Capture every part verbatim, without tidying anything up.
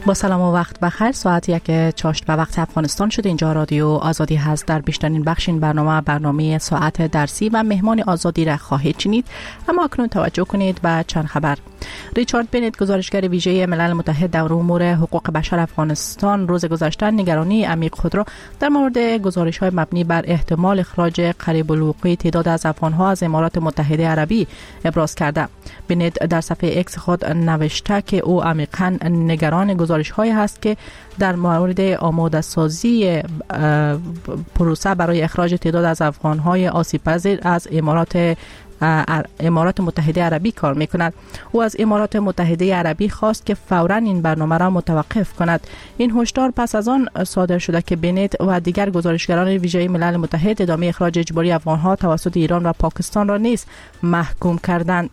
با سلام و وقت بخیر. ساعت یک چاشت به وقت افغانستان شد. اینجا رادیو آزادی هست. در بیشترین بخش این برنامه برنامه ساعت درسی و مهمان آزادی را خواهید شنید. اما اکنون توجه کنید به چند خبر. ریچارد بنت، گزارشگر ویژه ملل متحد در امور حقوق بشر افغانستان، روز گذشته نگرانی عمیق خود را در مورد گزارش‌های مبنی بر احتمال اخراج قریب الوقوع تعداد از افغان‌ها از امارات متحده عربی ابراز کرده. بنت در صفحه اکس خود نوشته که او عمیقاً نگران گزارش‌هایی است که در مورد آماده سازی پروسه برای اخراج تعداد از افغان‌های آسیب‌پذیر از امارات امارات متحده عربی کار میکند. او از امارات متحده عربی خواست که فوراً این برنامه را متوقف کند. این هشدار پس از آن صادر شده که بنت و دیگر گزارشگران ویژه ملل متحد ادامه اخراج اجباری افغان‌ها توسط ایران و پاکستان را نیز محکوم کردند.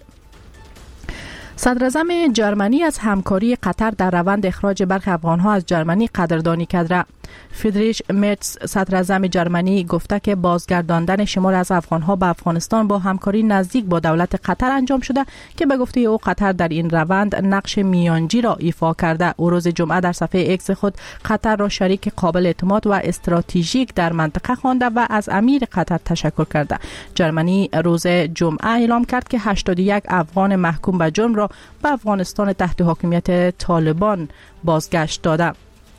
صدراعظم جرمنی از همکاری قطر در روند اخراج برخی افغان‌ها از جرمنی قدردانی کرده. فریدریش مرتز، صدراعظم جرمنی، گفته که بازگرداندن شمار از افغان‌ها به افغانستان با همکاری نزدیک با دولت قطر انجام شده که به گفته او قطر در این روند نقش میانجی را ایفا کرده. او روز جمعه در صفحه اکس خود قطر را شریک قابل اعتماد و استراتژیک در منطقه خوانده و از امیر قطر تشکر کرده. جرمنی روز جمعه اعلام کرد که هشتاد و یک افغان محکوم به جرم را به افغانستان تحت حاکمیت طالبان بازگشت داده.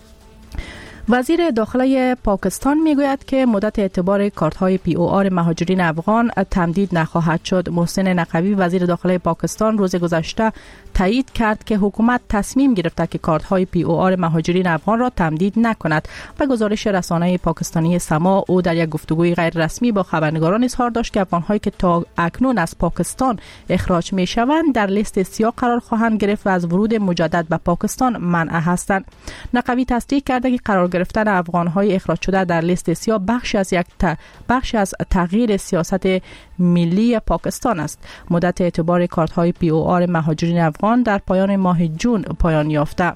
وزیر داخله پاکستان میگوید که مدت اعتبار کارت‌های پی او آر مهاجرین افغان تمدید نخواهد شد. محسن نقوی، وزیر داخله پاکستان، روز گذشته تایید کرد که حکومت تصمیم گرفته که کارت‌های پی او آر مهاجرین افغان را تمدید نکند. به گزارش رسانه پاکستانی سما، او در یک گفتگوی غیر رسمی با خبرنگاران اظهار داشت که افغان‌هایی که تا اکنون از پاکستان اخراج می‌شوند در لیست سیاه قرار خواهند گرفت و از ورود مجدد به پاکستان منع هستند. نقوی تصدیق کرده که قرار گرفتن افغان‌های اخراج شده در لیست سیاه بخشی از یک ت... بخشی از تغییر سیاست ملی پاکستان است. مدت اعتبار کارت‌های پی او آر مهاجرین افغان در پایان ماه جون پایان یافته.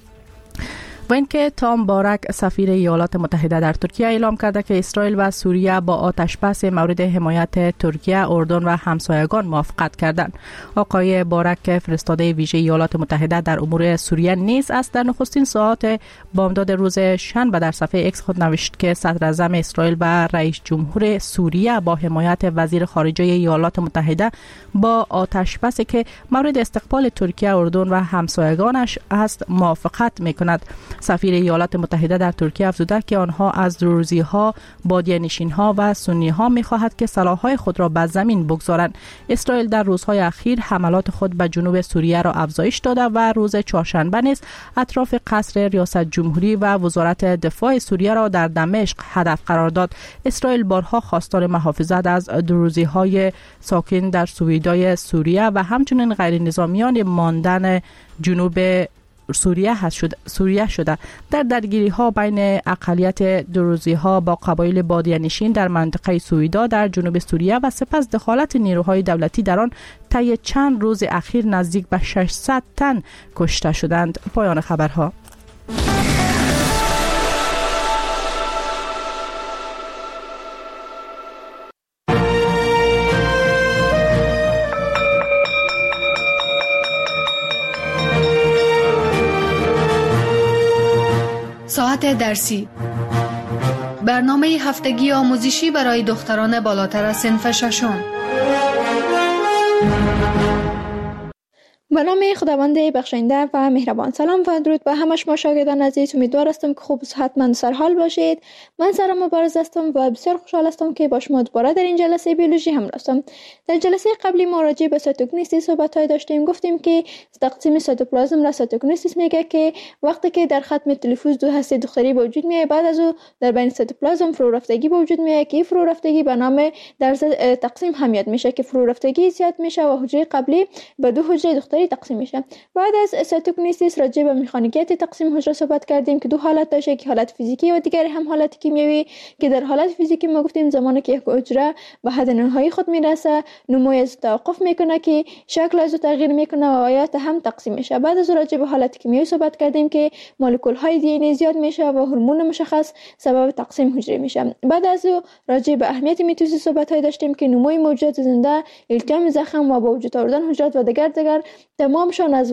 و اینکه تام بارک، سفیر ایالات متحده در ترکیه، اعلام کرده که اسرائیل و سوریه با آتش بس مورد حمایت ترکیه، اردن و همسایگان موافقت کردند. آقای بارک، فرستاده ویژه ایالات متحده در امور سوریه نیز است، در نخستین ساعات بامداد روز شنبه در صفحه اکس خود نوشت که صدراعظم اسرائیل و رئیس جمهور سوریه با حمایت وزیر خارجه ایالات متحده با آتش بسی که مورد استقبال ترکیه، اردن و همسایگانش است موافقت می‌کند. سفیر ایالات متحده در ترکیه افزوده که آنها از دروزی‌ها، بادیه‌نشین‌ها و سنی‌ها می‌خواهد که سلاح‌های خود را به زمین بگذارند. اسرائیل در روزهای اخیر حملات خود به جنوب سوریه را افزایش داده و روز چهارشنبه نیز اطراف قصر ریاست جمهوری و وزارت دفاع سوریه را در دمشق هدف قرار داد. اسرائیل بارها خواستار محافظت از دروزی‌های ساکن در سویدای سوریه و همچنین غیر نظامیان ماندن جنوب سوریه هست شد سوریه شده. در درگیری ها بین اقلیت دروزی ها با قبایل بادیه‌نشین در منطقه سویدا در جنوب سوریه و سپس دخالت نیروهای دولتی در آن طی چند روز اخیر نزدیک به ششصد تن کشته شدند. پایان خبرها. ساعت درسی، برنامه هفتگی آموزشی برای دختران بالاتر از صنف ششم. به نام خداوند بخشنده و مهربان. سلام و درود به همه شما شاگردان عزیز. امیدوار هستم که خوب و صحتمند سر حال باشید. من سارا مبارز هستم و بسیار خوشحال هستم که با شما دوباره در این جلسه بیولوژی همراه هستم. در جلسه قبلی ما راجع به سایتوکینیسیس صحبت‌های داشتیم. گفتیم که تقسیم سایتوپلازم را سایتوکینیسیس میگه که وقتی که در ختم تلفوز دو هسته دختری به وجود میاد، بعد از او در بین سایتوپلازم فرو رفتگی به وجود میاد که فرو رفتگی به نام در تقسیم هم یاد میشه که فرو رفتگی زیاد میشه و حجره قبلی به دو حجره دختری تقسیم میشه. بعد از سایتوکینیسیس راجع به مکانیکیت تقسیم حجره صحبت کردیم که دو حالت داشته، که حالت فیزیکی و دیگری هم حالت کیمیایی، که در حالت فیزیکی ما گفتیم زمانی که یک حجره به حد نهایی خود میرسه نمو از توقف میکنه که شکل از تغییر میکنه و آیات هم تقسیم میشه. بعد از راجع به حالت کیمیایی صحبت کردیم که مولکول های دی ان ای زیاد میشه و هورمون مشخص سبب تقسیم حجره میشه. بعد از راجع به اهمیت میتوزیس صحبت های داشتیم که نموی موجودات زنده، التیام زخم و با وجود آوردن حجرات و دیگر دیگر تمامشان از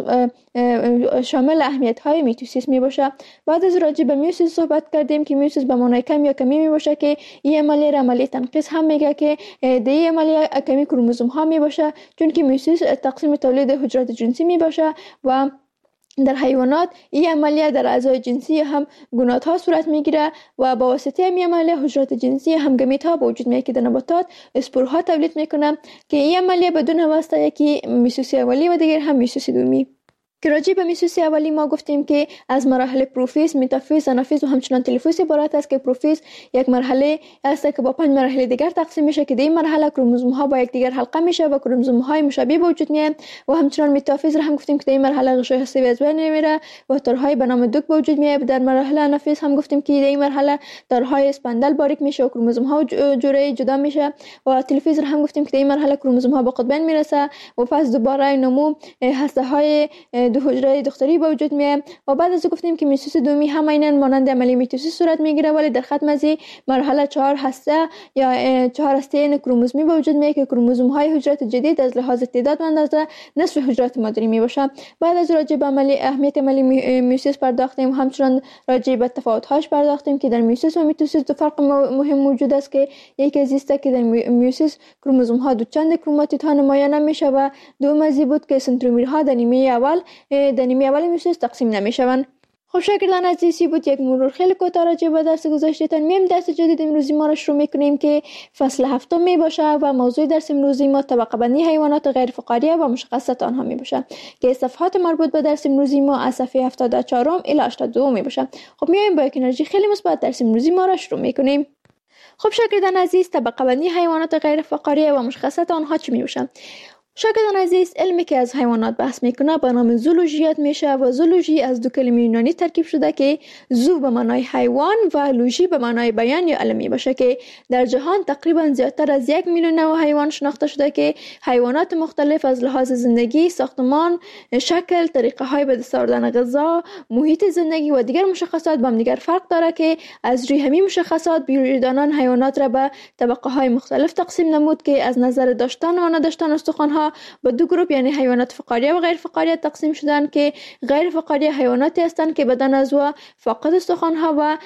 شامل اهمیت های میتوسیس می باشه. بعد از راجع به میوسیس صحبت کردیم که میوسیس به معنای کم یا کمی می باشه که این عملیه را عملیه تنقیص هم میگه که در این عملیه کمی کروموزوم ها می باشه، چون که میوسیس تقسیم تولید حجرات جنسی می باشه و در حیوانات این عملیه در اعضای جنسی هم گونات ها صورت میگیره و با واسطه این عملیه حجرات جنسی هم گمیت ها به وجود میاد که در نباتات اسپورها تولید میکنه که این عملیه بدون واسطه یکی میوسیس اولی و دیگر هم میوسیس دومی. که راجع به میوسیس اولی ما گفتیم که از مراحل پروفیز، متافیز، آنافیز و همچنان تلفیز عبارت است که پروفیز یک مرحله است که با پنج مرحله دیگر تقسیم میشه که در این مرحله کروموزوم ها با یک دیگر حلقه میشه و کروموزوم های مشابه به وجود میاد و همچنان متافیز را هم گفتیم که در این مرحله غشای هسته‌ای از بین میره و تارهای به نام دوک به وجود میاد. در مرحله آنافیز هم گفتیم که در این مرحله تارهای اسپندل باریک میشه و کروموزوم ها جوره جدا میشه و تلفیز را هم گفتیم که در این مرحله کروموزوم ها به قطبین میرسه و پس دوباره نمو هسته های دو حجره دختری به وجود میاد و بعد از گفتیم که میوسیس دومی هم عیناً مانند عملیه میتوسیس صورت میگیره، ولی در ختم از مرحله چهار هسته یا چهار هسته کروموزومی به وجود میاد که کروموزوم های حجرات جدید از لحاظ تعداد و اندازه نصف حجرات مادری می باشه. بعد از راجع به عملی اهمیت عملی میوسیس پرداختیم، همچنان راجع به تفاوت هاش پرداختیم که در میوسیس و میتوسیس دو فرق مهم موجود است که یکی از است که در میوسیس کروموزوم ها دو چند کروماتید ها نمایان نمیشه و دوم از بود که سنترومرها در نیمه اول در نیمه اول میوسیس تقسیم نمیشوند. خب شاگردان عزیزی بود یک مرور خیلی کوتاه راجع به درس گذشتهتان. میم درس جدید امروزی ما را شروع میکنیم که فصل هفتم می باشه و موضوع درس امروزی ما طبقه بندی حیوانات غیر فقاریه و مشخصات آنها می باشه که صفحات مربوط به درس امروزی ما از صفحه هفتاد و چهار الی هشتاد و دو می باشه. خب میایم با یک انرژی خیلی مثبت درس امروزی ما را شروع میکنیم. خب شاگردان عزیز، طبقه بندی حیوانات غیر فقاریه و مشخصات آنها چی می باشه؟ شاگردان عزیز، علمی که از حیوانات بحث میکنه به نام زولوژیات میشه و زولوژی از دو کلمه یونانی ترکیب شده که زو به معنای حیوان و لوژی به معنای بیان یا علم میباشه که در جهان تقریبا زیادتر از یک میلیون نوع حیوان شناخته شده که حیوانات مختلف از لحاظ زندگی، ساختمان، شکل، طریقه های به دست آوردن غذا، محیط زندگی و دیگر مشخصات با هم دیگر فرق داره که از روی همین مشخصات بیولوژیدانان حیوانات را به طبقه های مختلف تقسیم نمود که از نظر داشتن و نداشتن استخوان ها به دو گروه یعنی حیوانات فقاریه و غیر فقاریه تقسیم شدن که غیر فقاریه حیواناتی هستند که بدن از و فاقد استخوان ها و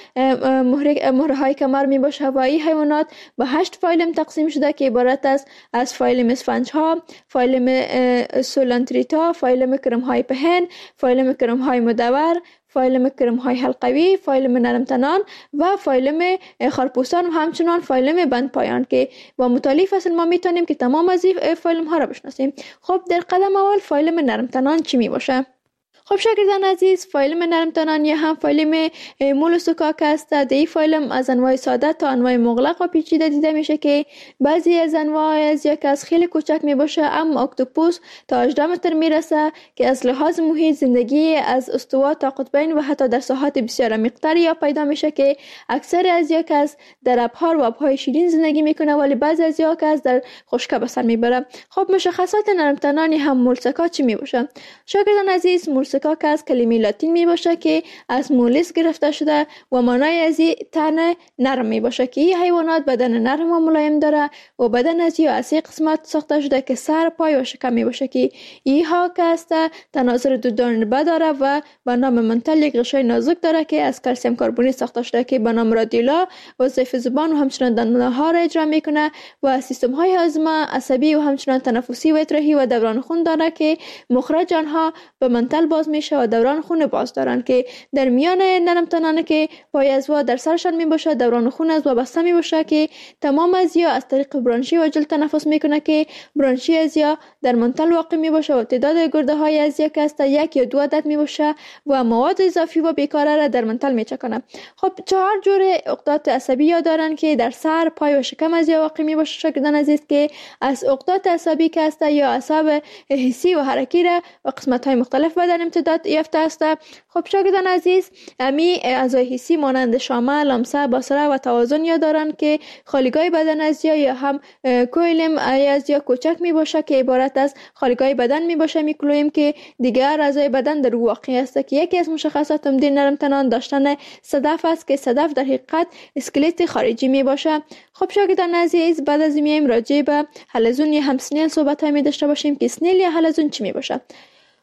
مهره های کمر می باشه و این حیوانات به هشت فایلم تقسیم شده که عبارت است از فایلم اسفنج ها، فایلم سولانتریتا، فایلم کرم های پهن، فایلم کرم های مدور، فایلم کرم های حلقوی، فایلم نرمتنان و فایلم خارپوستان و همچنان فایلم بند پایان که با مطالعه فصل ما میتونیم که تمام از این فایلم ها را بشناسیم. خب در قدم اول فایلم نرمتنان چی می باشه؟ خب شاگردان عزیز، فایلم نرمتنان یا هم فایلم مولوسکاک است. در این فایلم از انواع ساده تا انواع مغلق و پیچیده دیده میشه که بعضی از انواع از یک از خیلی کوچک می باشه، اما اکتوپوس تا هجده متر میرسه که از لحاظ محیط زندگی از استوا تا قطبین و حتی در ساحات بسیار عمیق‌تری یا پیدا میشه که اکثر از یک از در ابحار و آبهای شیرین زندگی میکنه، ولی بعضی از یک از در خشکی به سر میبره. خب مشخصات نرمتنان هم مولسکا چی می باشه؟ شاگردان عزیز، مولسکا که از کلمه لاتین می باشه که از مولس گرفته شده و معنای از این تن نرم می باشه که این حیوانات بدن نرم و ملایم داره و بدن از این از قسمت ساخته شده که سر، پای و شکم می باشه که اینها که است تناظر دو دانه داره و به نام منتل یک غشای نازک داره که از کلسیم کربونی ساخته شده که به نام رادیولا وظایف زبان و همچنان دندانه ها را اجرا میکنه و سیستم های هاضمه، عصبی و همچنان تنفسی و ادراحی و دوران خون داره که مخرج آنها به منتل باز میشه و دوران خون باز دارن که در میان نرمتنان که پای از و در سرشان می باشه دوران خون از و بسته می باشه که تمام از یا از طریق برانشی و جلد تنفس میکنه که برانشی از یا در منتل واقع می باشه و تعداد گرده های از یک است یک یا دو عدد می باشه و مواد اضافی و بیکاره را در منتل می چکنه. خب چهار جور عقدات عصبی یا دارن که در سر، پای و شکم از یا واقع می باشه شاگردان عزیز که از عقدات عصبی که است یا اعصاب حسی و حرکی را و قسمت های مختلف بدن امتداد یافته است. خب شاگردان عزیز، امی اعضای حسی مانند شامه، لمسه، بصره و توازن یا دارن که خالیگاه بدن از یا یا هم کویلم از یا کوچک می باشه که عبارت از خالیگاه بدن می باشه میکلویم که دیگر اعضای بدن در واقع است که یکی از مشخصات عمده نرمتنان داشتن صدف است که صدف در حقیقت اسکلت خارجی می باشه. خب شاگردان عزیز، بعد از میایم راجع به حلزون یا هم سنیل صحبت های می داشته باشیم که سنیل یا حلزون چی می باشه.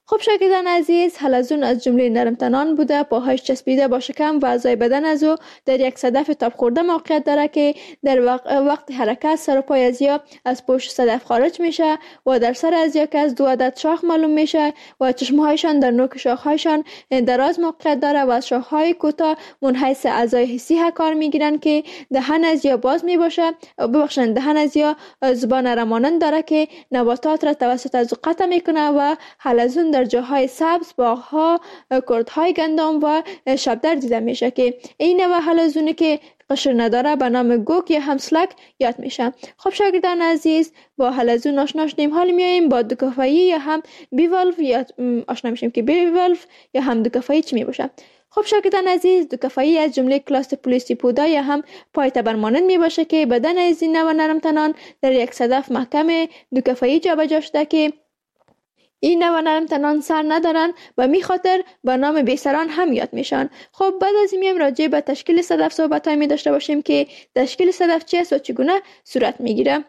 خب شاگردان عزیز، حلزون از جمله نرمتنان بوده، پاهایش چسبیده با شکم و اعضای بدن از او در یک صدف تاب خورده موقعیت داره که در وقت, وقت حرکت سر و پای از یا از پشت صدف خارج میشه و در سر از یا که از دو عدد شاخ معلوم میشه و چشمهایشان در نوک شاخهایشان دراز موقعیت داره و از شاخهای کوتاه منحیث اعضای حسی کار میگیرن که دهن از یا باز میباشه، ببخشید دهن از یا زبان رمانند داره که نباتات را توسط از قطع میکنه و حلزون در جاهای سبز، باغها، کردهای گندم و شبدر دیده میشه که این نوع حلزونی که قشر نداره به نام گوک یا همسلک یاد میشه. خب شاگردان عزیز، با حلزون آشنا شدیم، حال میایم با دوکافایی یا هم بیوالف یا آشنا میشیم که بیوالف یا هم دوکافایی چی میباشه. خب شاگردان عزیز، دوکافایی از جمله کلاس پولیسی پودا یا هم پای تبرمانند می باشه که بدن از این نوع نرمتنان در یک صدف محکم دوکافایی جابجا شده که این نوع نرمتنان سر ندارن و می خاطر به نام بیسران هم یاد میشن. خب بعد از این میم راجع به تشکیل صدف صحبت های می داشته باشیم که تشکیل صدف چی است و چگونه صورت میگیره.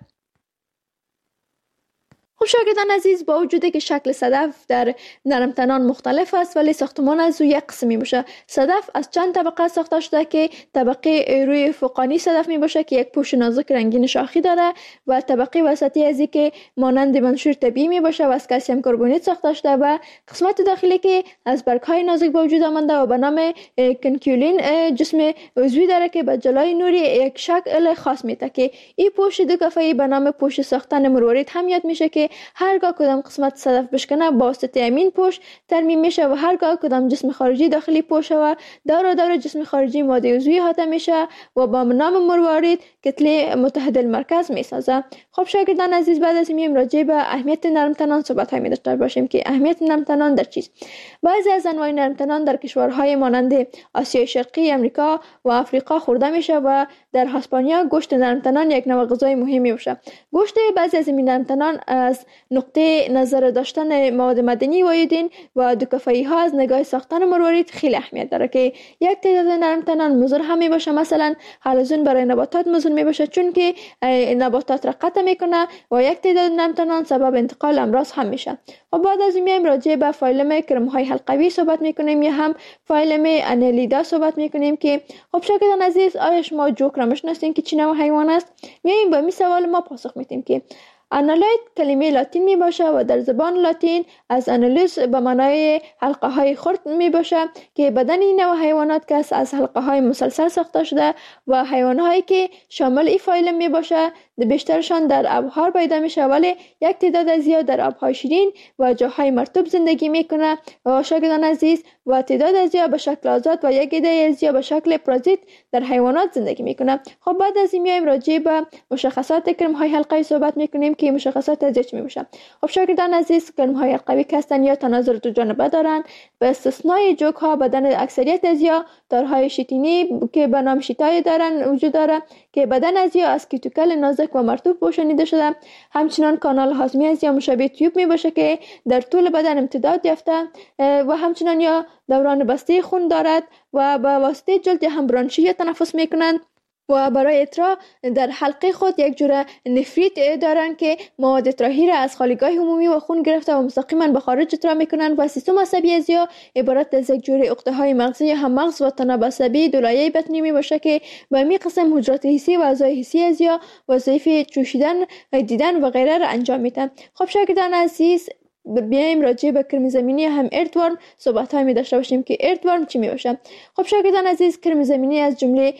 خب شاگردان عزیز، با وجودی که شکل صدف در نرمتنان مختلف است ولی ساختمان از او یک قسمی باشه. صدف از چند طبقه ساخته شده که طبقه روی فوقانی صدف می باشه که یک پوش نازک رنگین شاخی داره و طبقه وسطی ازی که مانند منشور طبیعی می باشه و از کلسیم کربونیت ساخته شده و قسمت داخلی که از برگ های نازک به وجود آمده و به نام کنکیولین جسم عضوی داره که به جلای نوری یک شکل خاص میده که این پوش دوکافایی به نام پوش ساختن مروارید هم یاد میشه که هرگاه کدام قسمت صدف بشکنه با واسطه امین پوش ترمیم میشه و هرگاه کدام جسم خارجی داخلی پوش و دور دور جسم خارجی ماده عضوی احاطه میشه و با نام مروارید کتله متحد المرکز میسازه. خب شاگردان عزیز، بعد از این راجع به اهمیت نرمتنان صحبت های داشته باشیم که اهمیت نرمتنان در چیست. بعضی از انواع نرمتنان در کشورهای مانند آسیای شرقی، امریکا و آفریقا خورده میشه و در اسپانیا گوشت نرمتنان یک نوع غذای مهمی باشه. گوشت بعضی از این نرمتنان از نقطه نظر داشتن مواد معدنی و ایودین و دوکافایی ها از نگاه ساختن مروارید خیلی اهمیت داره که یک تعداد نرمتنان مضر هم می باشه. مثلا حلزون برای نباتات مضر می باشه چون که نباتات را قطع میکنه و یک تعداد نرمتنان سبب انتقال امراض هم میشه. و بعد از این میایم راجع به فایلم کرم های حلقوی صحبت میکنیم یا هم فایلم انالیدا صحبت میکنیم که خب شاگردان عزیز، آیا شما جوک را میشناسین که چی نوع حیوان است؟ میایم با می سوال ما پاسخ میدیم که انالاید کلمه لاتین می باشه و در زبان لاتین از انالوس به معنای حلقه های خرد می باشه که بدن این نوع حیوانات که از حلقه های مسلسل ساخته شده و حیوان هایی که شامل این فایلم می باشه بیشترشان در آبها پیدا میشه ولی یک تعداد از زیاد در آبهای شیرین و جاهای مرطوب زندگی میکنه. و شاگردان عزیز، و تعداد از زیاد به شکل آزاد و یک عده از زیاد به شکل پرازیت در حیوانات زندگی میکنه. خب بعد از این میایم راجع به مشخصات کرم های حلقوی صحبت میکنیم که مشخصات از چی میشه. خب شاگردان عزیز، کرم های حلقوی که هستن یا تناظر دو جانبه دارن، به استثنای جوک ها بدن اکثریت از یا دارهای شیتینی که به نام شیتای دارن وجود داره که بدن از یا از کیتوکل نازک و مرطوب پوشانیده شده. همچنان کانال هاضمه از یا مشابه تیوب می باشه که در طول بدن امتداد یافته و همچنان یا دوران بسته خون دارد و به واسطه جلد هم برانشی یا تنفس می کنند و برای اطراح در حلقه خود یک جور نفریت دارن که مواد اطراحی را از خالیگاه عمومی و خون گرفته و مستقیما به خارج اطراح میکنن و سیستم عصبی از یا عبارت از یک جور عقده های مغزی هم مغز و تناب عصبی دولایه بطنی می باشه که به می قسم حجرات حسی و اعضای حسی از یا وظایف چوشیدن، دیدن و غیره را انجام میدن. خب شاگردان عزیز، بیایم راجع به کرم زمینی هم اردورم صحبت های می داشته باشیم که اردورم چی می باشه. خب شاگردان عزیز، کرم زمینی از جمله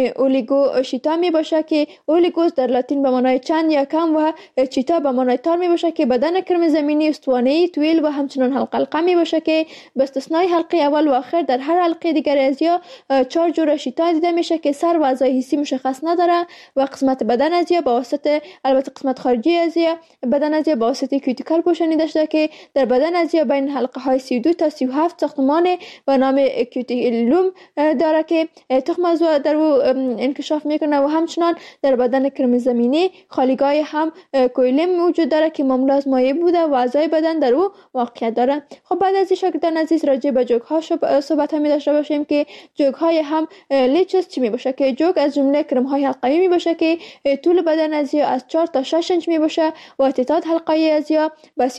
اولیگو شیتا می باشه که اولیگوس در لاتین به معنای چند یا کم و چیتا به معنای تار می باشه که بدن کرم زمینی استوانه‌ای طویل و همچنان حلقه حلقه می باشه که به استثنای حلقه اول و آخر در هر حلقه دیگر از یا چهار جور شیتا دیده میشه که سر و اعضای حسی مشخص نداره و قسمت بدن از یا با واسطه البته قسمت خارجی از یا بدن از یا با واسطه کیوتیکل پوشانیده شده که در بدن از یا بین حلقه های سی و دو تا سی و هفت ساختمان به نام کیوتیلوم داره که تخم از در او انکشاف میکنه و همچنان در بدن کرم زمینی خالیگاه هم کویلم وجود داره که معمول از مایع بوده و اعضای بدن در او واقعیت داره. خب بعد از این شاگردان عزیز راجع به جوک ها صحبت می داشته باشیم که جوک های هم لیچز چی می باشه که جوک از جمله کرم های حلقوی می باشه که طول بدن از یا از چهار تا شش انچ می باشه و تعداد حلقه از یا با سی و سی حلقه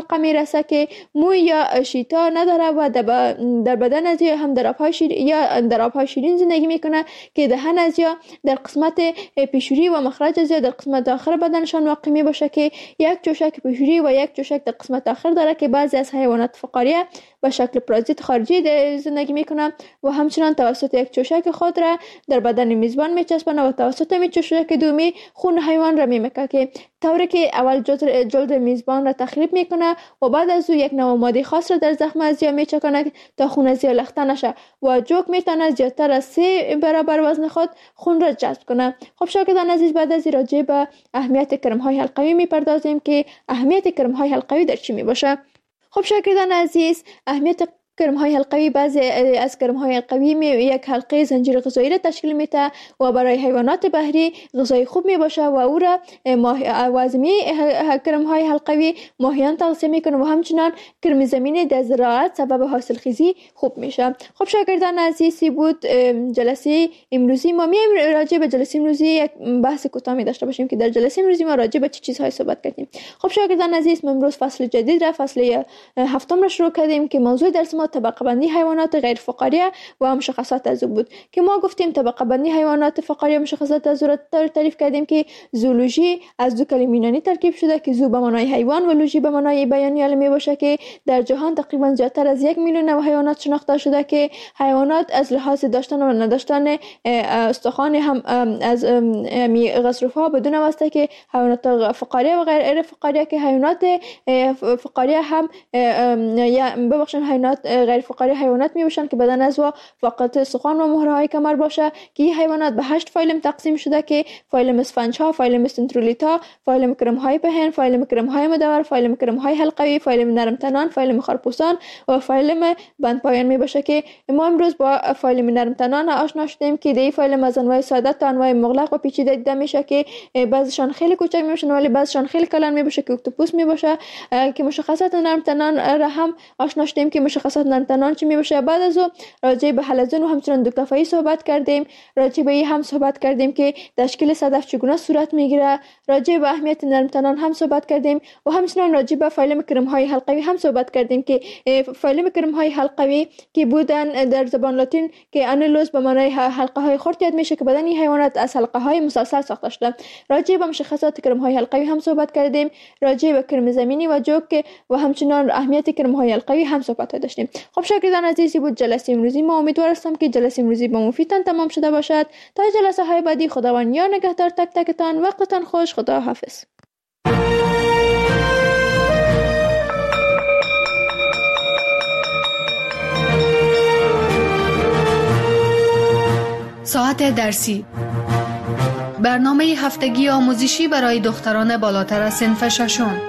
موقع میرسه که موی یا شیتا نداره و در بدن از یا هم در آبهای شیرین یا در آبهای شیرین زندگی میکنه که دهن از یا در قسمت پیشوری و مخرج از یا در قسمت آخر بدنشان واقع می باشه که یک جوشک پیشوری و یک جوشک در قسمت آخر داره که بعضی از حیوانات فقاریه به شکل پرازیت خارجی زندگی میکنه و همچنان توسط یک چوشک خود را در بدن میزبان میچسبانه و توسط می چوشک دومی خون حیوان را میمکه که طوری که اول جلد میزبان را تخریب میکنه و بعد از او یک نوع ماده خاص را در زخم از یا میچکنه تا خون از یا لخته نشه و جوک میتونه زیادتر از سه برابر وزن خود خون را جذب کنه. خب شاگردان عزیز، بعد از راجع به اهمیت کرم های حلقوی میپردازیم که اهمیت کرم های حلقوی در چی میباشه. خب شاگردان عزیز، اهمیت کرم های حلقوی بعضی از کرم های حلقوی می یک حلقه زنجیر غذایی را تشکیل میده و برای حیوانات بحری غذای خوب می باشه و او را وازمی کرم های حلقوی ماهیان تغذیه میکنه و همچنان کرم زمینی در زراعت سبب حاصل خیزی خوب میشه. خب شاگردان عزیزی بود جلسه امروزی ما می راجع به جلسه امروزی یک بحث کوتاهی داشته باشیم که در جلسه امروزی ما راجع به چه چیزهای صحبت کردیم. خب شاگردان عزیز، ما امروز فصل جدید را فصل هفتم را شروع کردیم که موضوع درس ما طبقه بندی حیوانات غیر فقاریه و مشخصات از او بود که ما گفتیم طبقه بندی حیوانات فقاریه مشخصات از او را تعریف کردیم که زولوژی از دو کلمه یونانی ترکیب شده که زو به معنای حیوان و لوژی به معنای بیانی علمی باشه که در جهان تقریبا زیادتر از یک میلیون نوع حیوانات شناخته شده که حیوانات از لحاظ داشتن و نداشتن استخوان هم از غضروفها بدون واسطه که حیوانات فقاریه و غیر فقاریه که حیوانات فقاریه هم یا ببخشید حیوانات غیر فقاری حیوانات می باشند که بدن از و فقط استخوان و مهره‌های کمر باشه که این حیوانات به هشت فایلم تقسیم شده که فایلم اسفنج ها، فایلم سنترولیتا، فایلم کرم های پهن، فایلم کرم های مدور، فایلم کرم های حلقوی، فایلم نرم تنان، فایلم خارپوسان و فایلم بند پایان می باشه که ما امروز با فایلم نرم تنان آشنا شدیم که دی فایلم از انواع ساده تا انواع مغلق و پیچیده دیده میشه که بعضیشان خیلی کوچک میشن ولی بعضیشان خیلی کلان می باشه که اکتوپوس می باشه که مشخصات نرم تنان را هم آشنا شدیم که مشخصات نرم تنان چی می باشه. بعد از او راجع به حلزون و همچنان دوکتافایی صحبت کردیم، راجع به این هم صحبت کردیم که تشکیل صدف چگونه صورت میگیره، راجع به اهمیت نرم تنان هم صحبت کردیم و همچنان راجع به فایلم کرم های حلقوی هم صحبت کردیم که فایلم کرم های حلقوی که بودن در زبان لاتین که انیلوس به معنای حلقه های خرد یاد میشه که بدن این حیوانات از حلقه های مسلسل ساخته شده. راجع به مشخصات کرم های حلقوی هم صحبت کردیم، راجع به کرم زمینی و جوک و همچنان اهمیت کرم های حلقوی هم صحبت داشتیم. خب شاگردان عزیزی بود جلسه امروزی ما امیدوار هستم که جلسه امروزی با مفیدتان تمام شده باشد. تا جلسه های بعدی خداوند یار نگهدار تک تکتان. وقتتان خوش. خدا حافظ. ساعت درسی، برنامه هفتگی آموزشی برای دختران بالاتر از صنف ششم.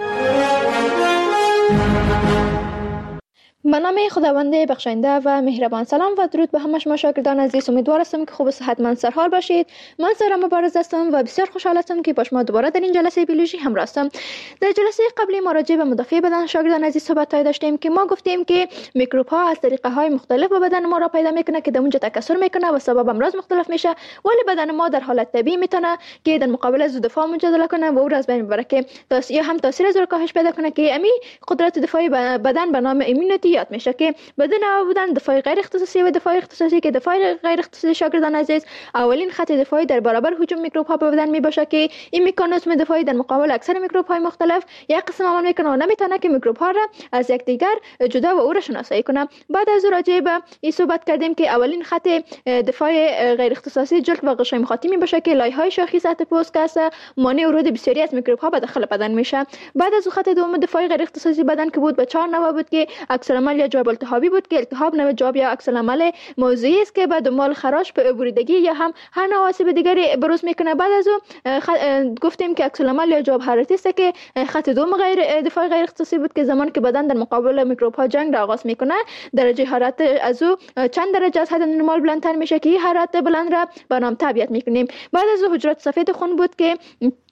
به نام خداوند بخشنده و مهربان. سلام و درود به همه شما شاگردان عزیز. امیدوار هستم که خوب و صحتمند سرحال باشید. من سارا مبارز هستم و بسیار خوشحال هستم که با شما دوباره در این جلسه بیولوژی همراه هستم. در جلسه قبلی ما راجع به مدافع بدن شاگردان عزیز صحبت داشتیم که ما گفتیم که میکروب ها از طریقه های مختلف به بدن ما را پیدا میکنه که در اونجا تکثر میکنه و سبب امراض مختلف میشه، ولی بدن ما در حالت طبیعی میتونه که در مقابل از دفاع مجادله کنه و او را از بین ببره که تاثیر هم تاثیر از کاهش پیدا کنه که امی قدرت دفاعی بدن به نام ایمونیتی یاد میشه که بدون بودن دفاع غیر اختصاصی و دفاع اختصاصی که دفاع غیر اختصاصی شاگردان عزیز اولین خط دفاعی در برابر هجوم میکروب ها به بدن می باشه که این مکانیزم دفاعی در مقابل اکثر میکروب های مختلف یک قسم عمل میکنه و نمیتونه که میکروب ها را از یکدیگر جدا و او را شناسایی کنه. بعد از راجع به این صحبت کردیم که اولین خط دفاع غیر اختصاصی جلد و غشای مخاطی می باشه که لایه های شاخی سطح پوست که مانع ورود بسیاری از میکروب ها به داخل بدن میشه. بعد از خط دوم دفاع غیر اختصاصی بدن که بود به چهار نوع بود که عکس العمل یا جواب التهابی بود که التهاب نوع جواب یا عکس العمل موضعی است که به دنبال خراش به بریدگی یا هم هر نوع آسیب دیگری بروز میکنه. بعد از او گفتیم که عکس العمل یا جواب حرارتی است که خط دوم غیر دفاع غیر اختصاصی بود که زمانی که بدن در مقابل میکروب ها جنگ را آغاز میکنه درجه حرارت از او چند درجه از حد نرمال بلندتر میشه که این حرارت بلند را به نام طبیعت میکنیم. بعد از او حجرات سفید خون بود که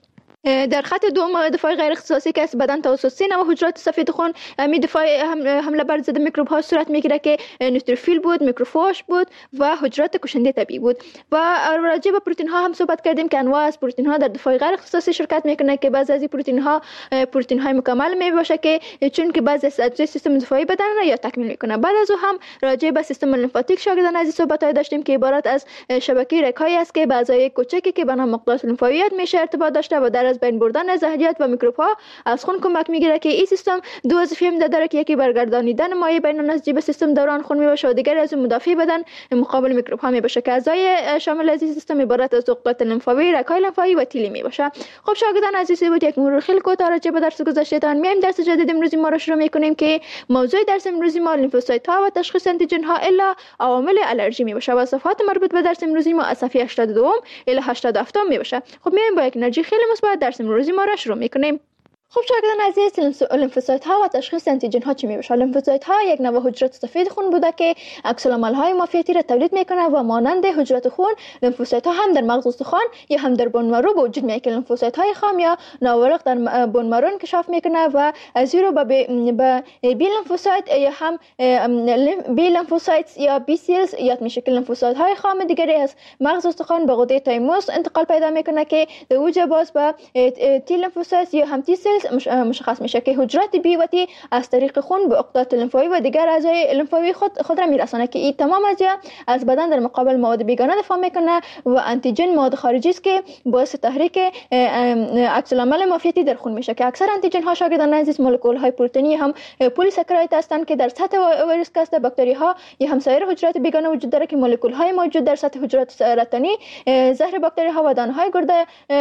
در خط دوم دفاع غیر اختصاصی که از بدن توسط سه نوع حجرات سفید خون می دفاع حمله بر ضد میکروب ها صورت میگیره که نوتروفیل بود، میکروفاژ بود و حجرات کشنده طبیعی بود. و راجع به پروتئین ها هم صحبت کردیم که انواع از پروتئین ها در دفاع غیر اختصاصی شرکت میکنه که بعضی از این پروتئین ها پروتئین های مکمل می باشه که چون که بعضی از اجزای سیستم دفاعی بدن را یا تکمیل میکنه. بعد از او هم راجع به سیستم لیمفاتیک شاگردان عزیز صحبت های داشتیم که عبارت از شبکه رگ‌هایی است که به اعضای کوچکی که به نام مقطعات لیمفاویت میشه ارتباط داشته و در از بین بردن زهریات و میکروب ها از خون کمک میگیره که این سیستم دو وظیفه هم داره که یکی برگردانیدن مایع بین نسجی سیستم دوران خون میباشه و دیگری از مدافع بدن مقابل میکروب ها میباشه که اعضای شامل از این سیستم عبارت از نقاط لیمفاوی، رگ‌های لیمفاوی و تیلی میباشه. خب شاگردان عزیز بود یک مرور خیلی کوتاه راجع به درس گذشته تان میایم درس جدید امروزی ما را شروع میکنیم که موضوع درس امروزی ما لیمفوسایت ها و تشخیص آنتیجن ها الا عوامل آلرژی میباشه و صفحات مربوط به درس امروزی ما از صفحه هشتاد و دو الی هشتاد و هفت میباشه. خب میایم با یک انرژی خیلی مثبت درس امروزی ما را شروع میکنیم. خب شاگردان عزیز لیمفوسایت ها و تشخیص آنتیجن ها چی میباشه؟ لیمفوسایت ها یک نوع حجرات سفید خون بوده که عکس العمل های معافیتی را تولید میکنه و مانند حجرات خون لیمفوسایت ها هم در مغز استخوان یا هم در بون مرو به وجود میاد که لیمفوسایت های خام یا ناورق در بون مرو انکشاف میکنه و از این رو به بی لیمفوسایت یا هم بی لیمفوسایت یا بی سیلز یاد میشه که لیمفوسایت های خام دیگری از مغز استخوان به غده تایموس انتقال پیدا میکنه که در اوج باز به تی لیمفوسایت یا هم تی سیلز مشخص میشه که حجرات بی و تی از طریق خون به عقدات لیمفاوی و دیگر اعضای لیمفاوی خود خود را میرسانه که این تمام اجزا از بدن در مقابل مواد بیگانه دفاع میکنه و آنتیجن مواد خارجی است که باعث تحریک عکس العمل معافیتی در خون میشه که اکثر آنتیجن ها شاگردان عزیز مولکول های پروتئینی هم پلی ساکراید هستند که در سطح ویروس کاست باکتری ها یا هم سایر حجرات بیگانه وجود داره که مولکول های موجود در سطح حجرات سرطانی زهر باکتری ها و دانه های گرده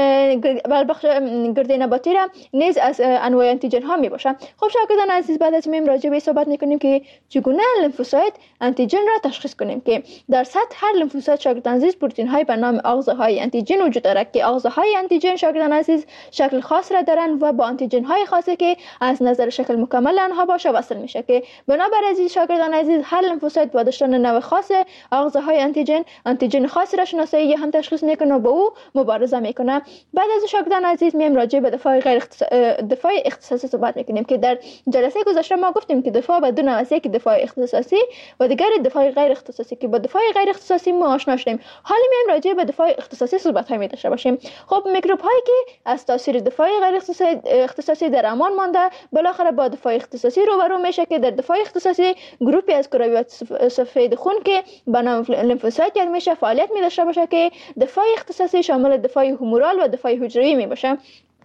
بخش گرده نباتی را نیز از انواع آنتیجن ها می باشه. خب شاگردان عزیز بعد از میم راجع به صحبت میکنیم که چگونه لیمفوسایت آنتیجن را تشخیص کنیم که در سطح هر لیمفوسایت شاگردان عزیز پروتئین های به نام آغازه های آنتیجن وجود دارد که آغازه های آنتیجن شاگردان عزیز شکل خاص را دارند و با آنتیجن های خاصی که از نظر شکل مکمل آنها باشه وصل میشه که بنابر عزیز شاگردان عزیز هر لیمفوسایت با داشتن نوع خاص آغازه های آنتیجن آنتیجن خاصی را شناسایی یا هم تشخیص میکنه و با او مبارزه میکنه. بعد از شاگردان عزیز میم راجع به دفاع غیر دفاع اختصاصی صحبت میکنیم که در جلسه گذشته ما گفتیم که دفاع به دو نوع است، یکی دفاع اختصاصی و دیگر دفاع غیر اختصاصی که با دفاع غیر اختصاصی ما آشنا شدیم. حالا میایم راجع به دفاع اختصاصی صحبت های داشته باشیم. خب میکروب هایی که از تاثیر دفاع غیر اختصاصی در امان مانده بالاخره با دفاع اختصاصی روبرو میشه که در دفاع اختصاصی گروپی از کرویات سفید خون که به نام لیمفوسایت یاد میشه فعالیت می داشته باشه که دفاع اختصاصی شامل دفاع هومورال و دفاع حجروی می باشه.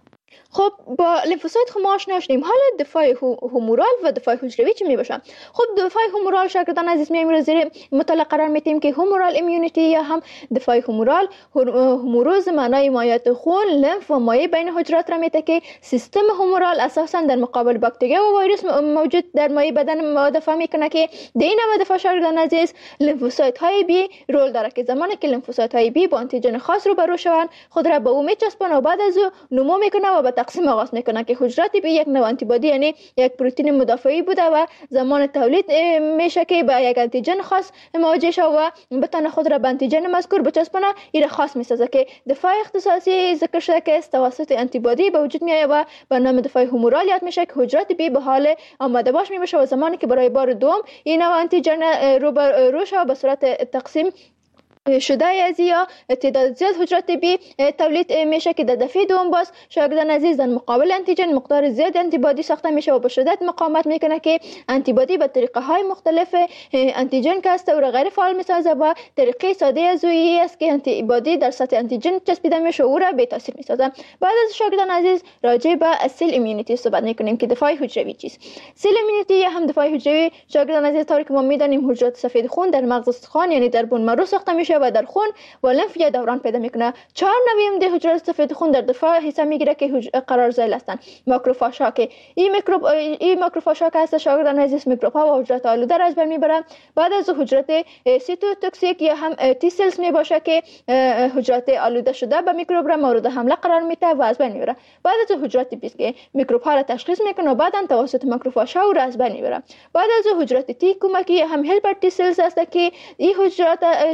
خب با لیمفوسایت خب ما آشنا شدیم. حالا دفاع هومورال و دفاع حجروی چی می باشه؟ خب دفاع هومورال شاگردان عزیز میایم رو زیر مطالعه قرار میدیم که هومورال ایمیونیتی یا هم دفاع هومورال هوموروز معنای مایعات خون، لیمف و مایع بین حجرات را میده که سیستم هومورال اساسا در مقابل باکتریا و ویروس موجود در مایع بدن دفاع میکنه که در این نوع دفاع شاگردان عزیز لیمفوسایت های بی رول داره که زمانی که لیمفوسایت های بی با آنتیجن خاص رو برو شوند خود را به او میچسبونه و بعد از او نمو میکنه و تقسیم آغاز میکنه که حجرات بی یک نوع آنتیبادی یعنی یک پروتئین مدافعی بوده و زمان تولید میشه که با یک آنتیجن خاص مواجه شه و بتونه خود را به آنتیجن مذکور بچسبونه این خاص میسازه که دفاع اختصاصی ذکر شده که توسط آنتیبادی به وجود میاد و به نام دفاع هومورال یاد میشه که حجرات بی به حال آماده باش میشه و زمانی که برای بار دوم این نوع آنتیجن رو روش به صورت تقسیم شده از یا تعداد زیاد حجرات بی تولید میشه که در دفعه دوم باز شاگردان عزیز در مقابل آنتیجن مقدار زیاد آنتیبادی ساخته میشه و به شدت مقاومت میکنه که آنتیبادی به طریقه های مختلف آنتیجن کاست و غیر فعال میسازه و طریقه ساده از اویی است که آنتیبادی در سطح آنتیجن چسبیده میشه و او را بی تاثیر میسازه. بعد از شاگردان عزیز راجع به سیل ایمیونیتی صحبت میکنیم که دفاع حجروی چیست. سیل ایمیونیتی یا هم دفاع حجروی شاگردان عزیز طوری که ما میدانیم حجرات سفید خون در مغز استخوان یعنی در بون مرو ساخته میشه و در خون و لیمف یا دوران پیدا میکنه. چهار نوع ده حجرات سفید خون در دفاع حصہ میگیره که قرار ذیل هستند. ماکروفاژ ها که این میکروب این ماکروفاژ ها که هست شاگردان عزیز میکروب ها و حجرات آلوده را از بین میبرن. بعد از حجرات سیتوتوکسیک یا هم تی سلز می باشه که حجرات آلوده شده به میکروب را مورد حمله قرار میده و از بین میبره. بعد از حجرات بیست که میکروب ها را تشخیص میکنه و بعدا توسط ماکروفاژ ها را از بین میبره. بعد از حجرات تی کمکی هم هلپر تی سلز هست که این حجرات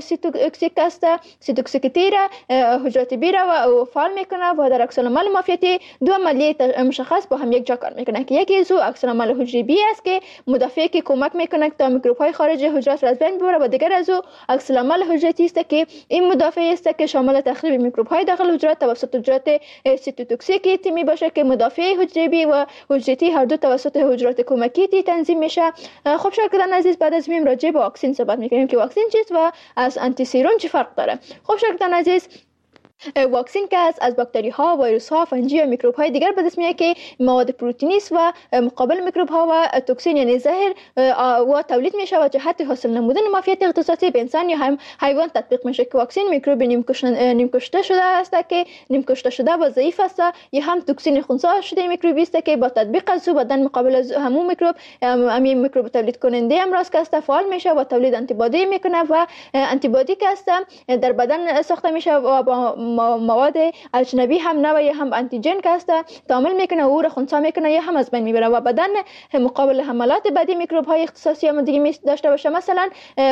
توکسیک است. سیتوکسیکیتی را حجرات بی را فعال میکنه و در عکس العمل معافیتی دو عملیه مشخص با هم یک جا کار میکنه که یکی از او عکس العمل حجره بی است که مدافعی که کمک میکنه تا میکروب های خارج حجرات را از بین ببره و دیگر از او عکس العمل حجرتی است که این مدافع است که شامل تخریب میکروب های داخل حجرات توسط حجرات سیتوتوکسیک تی می باشه که مدافع حجره بی و حجرتی هر دو توسط حجرات کمکی تی تنظیم میشه. خب شاگردان عزیز، بعد از میم راجع به واکسن صحبت میکنیم که واکسن چیست و از آنتی سیروم چه فرق داره. خب شاگردان عزیز، واکسن که از باکتری ها، ویروس ها، فنجی یا میکروب های دیگر به دست میاد که مواد پروتئینی است و مقابل میکروب ها و توکسین یعنی زهر و تولید میشه و جهت حاصل نمودن معافیت اختصاصی به انسان یا هم حیوان تطبیق میشه که واکسن میکروب نیم کشته شده است که نیم کشته شده و ضعیف است یا هم توکسین خنثی شده میکروبی است که با تطبیق از او بدن مقابل از همون میکروب همین میکروب تولید کننده امراض که است فعال میشه و تولید آنتی بادی میکنه و آنتی بادی که است در بدن ساخته میشه و با مواد اجنبی هم نوعی هم آنتیجن که است تعامل میکنه و او را خنثی میکنه یا هم از بین میبره و بدن مقابل حملات بعدی میکروب های اختصاصی یا دیگه داشته باشه. مثلا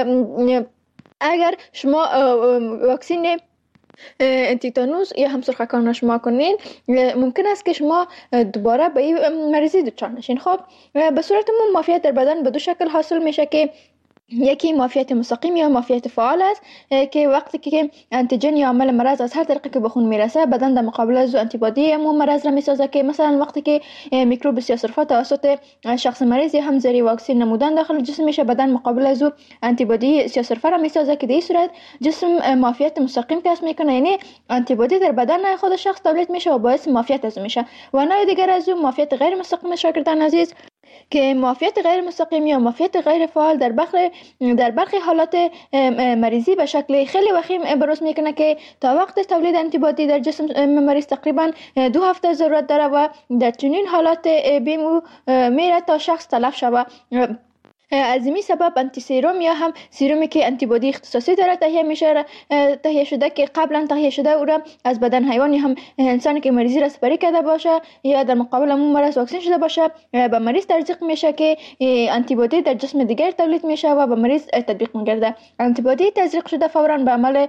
اگر شما واکسن تیتانوس یا هم سرخکان شما کنین ممکن است که شما دوباره به این مریضی دچار نشین. خب به صورت عموم معافیت در بدن به دو شکل حاصل میشه که یکی معافیت مستقیم یا معافیت فعال است که وقتی که انتیجن یا عامل مرض از هر طریقی که به خون میرسه بدن در مقابل از آنتی بادی همون مرض را میسازه که مثلا وقتی که میکروب سیاه‌سرفه توسط شخص مریض یا هم زیر واکسن نمودن داخل جسم میشه بدن مقابل از آنتی بادی سیاه‌سرفه را میسازه که در این صورت جسم معافیت مستقیم کسب میکنه، یعنی آنتی بادی در بدن خود شخص تولید میشه و باعث معافیت از میشه. و نوع دیگر از معافیت غیر مستقیم شاگردان عزیز که معافیت غیر مستقیم یا معافیت غیر فعال در برخی در برخی حالات مریضی به شکل خیلی وخیم بروز میکنه که تا وقت تولید آنتی بادی در جسم مریض تقریبا دو هفته ضرورت داره و در چنین حالات بیمو میره تا شخص تلف شود. از این سبب آنتی سیروم یا هم سیرومی که آنتی بادی اختصاصی داره تهیه میشه تهیه شده که قبلا تهیه شده او را از بدن حیوان یا هم انسانی که مریضی را سپری کرده باشه یا در مقابل همون مرض واکسن شده باشه به مریض تزریق میشه که آنتی بادی در جسم دیگر تولید میشه و به مریض تطبیق میگرده. آنتی بادی تزریق شده فورا به عمل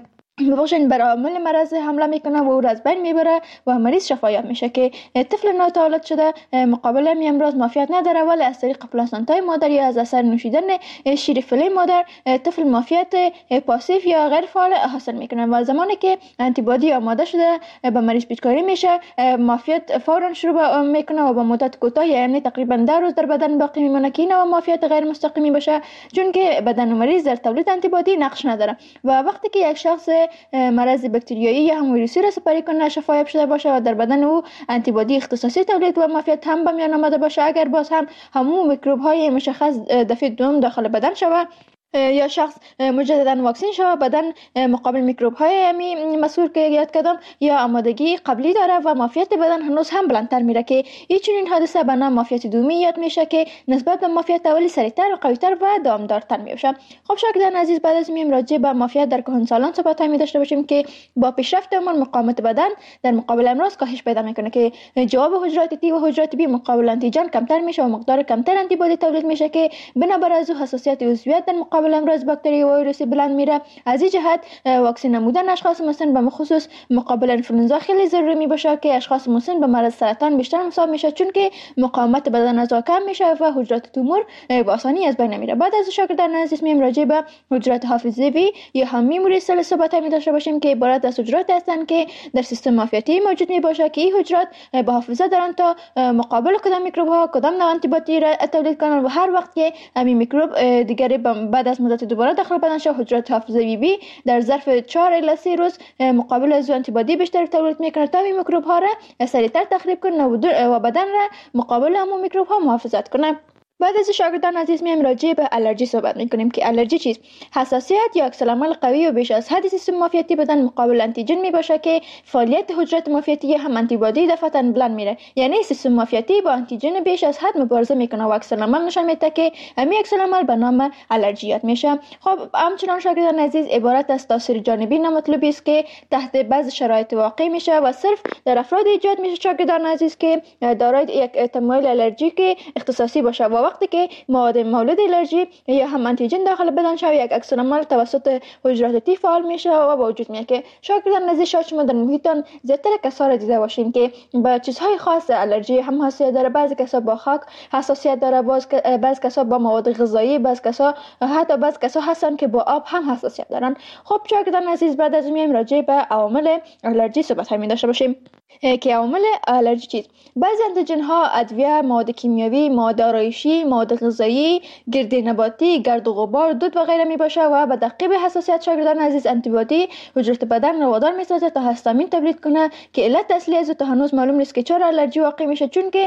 بخشن بر عامل مرض حمله میکنه و او را از بین میبره و مریض شفایاب میشه که طفل ناتولد شده مقابل این امراض معافیت نداره ولی از طریق پلاسنتای مادر یا از اثر نوشیدن شیر فله مادر طفل معافیت پاسیو یا غیر فعال حاصل میکنه و زمانی که آنتی بادی آماده شده به مریض پیچکاری میشه معافیت فورا شروع میکنه و با مدت کوتاه یعنی تقریبا ده روز در بدن باقی میمونه که این معافیت غیر مستقیمی باشه چون که بدن مریض در تولید آنتی بادی نقش نداره و وقتی که یک شخص مرض باکتریایی یا هم ویروسی را سپری کنه شفایاب شده باشه و در بدن او آنتی بادی اختصاصی تولید و معافیت هم به میان آمده باشه اگر باز هم همون میکروب های مشخص دفعه دوم داخل بدن شود یا شخص مجددا واکسن شود بدن مقابل میکروب های همی مسئول که یاد کردم یا آمادگی قبلی داره و معافیت بدن هنوز هم بلندتر میره که این چنین حادثه به نام معافیت دومی یاد میشه که نسبت به معافیت اولی سریعتر و قویتر و دامدارتر میشه. خب شاگردان عزیز، بعد از میم راجع به معافیت در کهنسالان صحبت می داشته باشیم که با پیشرفت عمر مقاومت بدن در مقابل امراض کاهش پیدا میکنه که جواب حجرات تی و حجرات بی مقابل آنتیجن کمتر میشه و مقدار کمتر آنتی بادی تولید میشه که بنابر از حساسیت عضویت در مقابل امراض باکتری و ویروسی بلند میره. از این جهت واکسن نمودن اشخاص مسن به خصوص مقابل انفلوئنزا خیلی ضروری می باشه که اشخاص مسن به مرض سرطان بیشتر مصاب میشه چون که مقاومت بدن از کم میشه و حجرات تومور به آسانی از بین نمیره. بعد از شاگردان عزیز میم راجع به حجرات حافظه‌ای یا هم میموری سل صحبت می داشته باشیم که عبارت از حجرات هستند که در سیستم معافیتی موجود می باشه که این حجرات به حافظه دارن تا مقابل کدام میکروب ها کدام نوع آنتی بادی را تولید کنن و هر وقت که همین میکروب دیگری بعد از مدت دوباره داخل بدن شد حجرات حافظه‌ای بی در ظرف چهار الی سه روز مقابل از آنتی بادی بیشتر تولید میکنه تا این میکروب ها را سریعتر تخریب کنه و بدن را مقابل همون میکروب ها محافظت کنه. بعد از شاگردان عزیز میم راجع به الرژی صحبت میکنیم که الرژی چیست؟ حساسیت یا عکس العمل قوی و بیش از حد سیستم معافیتی بدن مقابل آنتیجن می باشه که فعالیت حجرات معافیتی هم آنتی بادی دفعتاً بلند میره، یعنی سیستم معافیتی با آنتیجن بیش از حد مبارزه میکنه و عکس العمل نشان میده که همین عکس العمل به نام الرژیات میشه. خب همچنان شاگردان عزیز عبارت از تاثیر جانبی نامطلوبی است که تحت بعض شرایط واقع میشه و صرف در افراد ایجاد میشه شاگردان عزیز که دارای یک تمایل الرژیک اختصاصی باشه و وقتی که مواد مولد الرژی یا هم آنتیژن داخل بدن شود یک عکس العمل توسط حجرات تی فعال میشه و با وجود میاد که شاگردان عزیز شاید شما در محیطتان زیادتر کسا را دیده باشین که با چیزهای خاص الرژی هم حساسیت داره. بعضی کسا با خاک حساسیت داره، بعضی کسا با مواد غذایی، بعضی کسا حتی بعضی کسا هستن که با آب هم حساسیت دارن. خب شاگردان عزیز بعد از میایم راجع به عوامل الرژی صحبت هایی داشته باشیم که عوامل الرژی چیست. بعضی آنتیژن ها ادویه، مواد کیمیاوی، مواد آرایشی، مواد غذایی، گرد نباتی، گرد و غبار، دود و غیره می باشه و به دقیق حساسیت شاگردان عزیز آنتیبیوتیک حجرات بدن را وادار می سازه تا هستامین تولید کنه که علت اصلی از تا هنوز معلوم نیست که چرا الرژی واقع میشه، چون که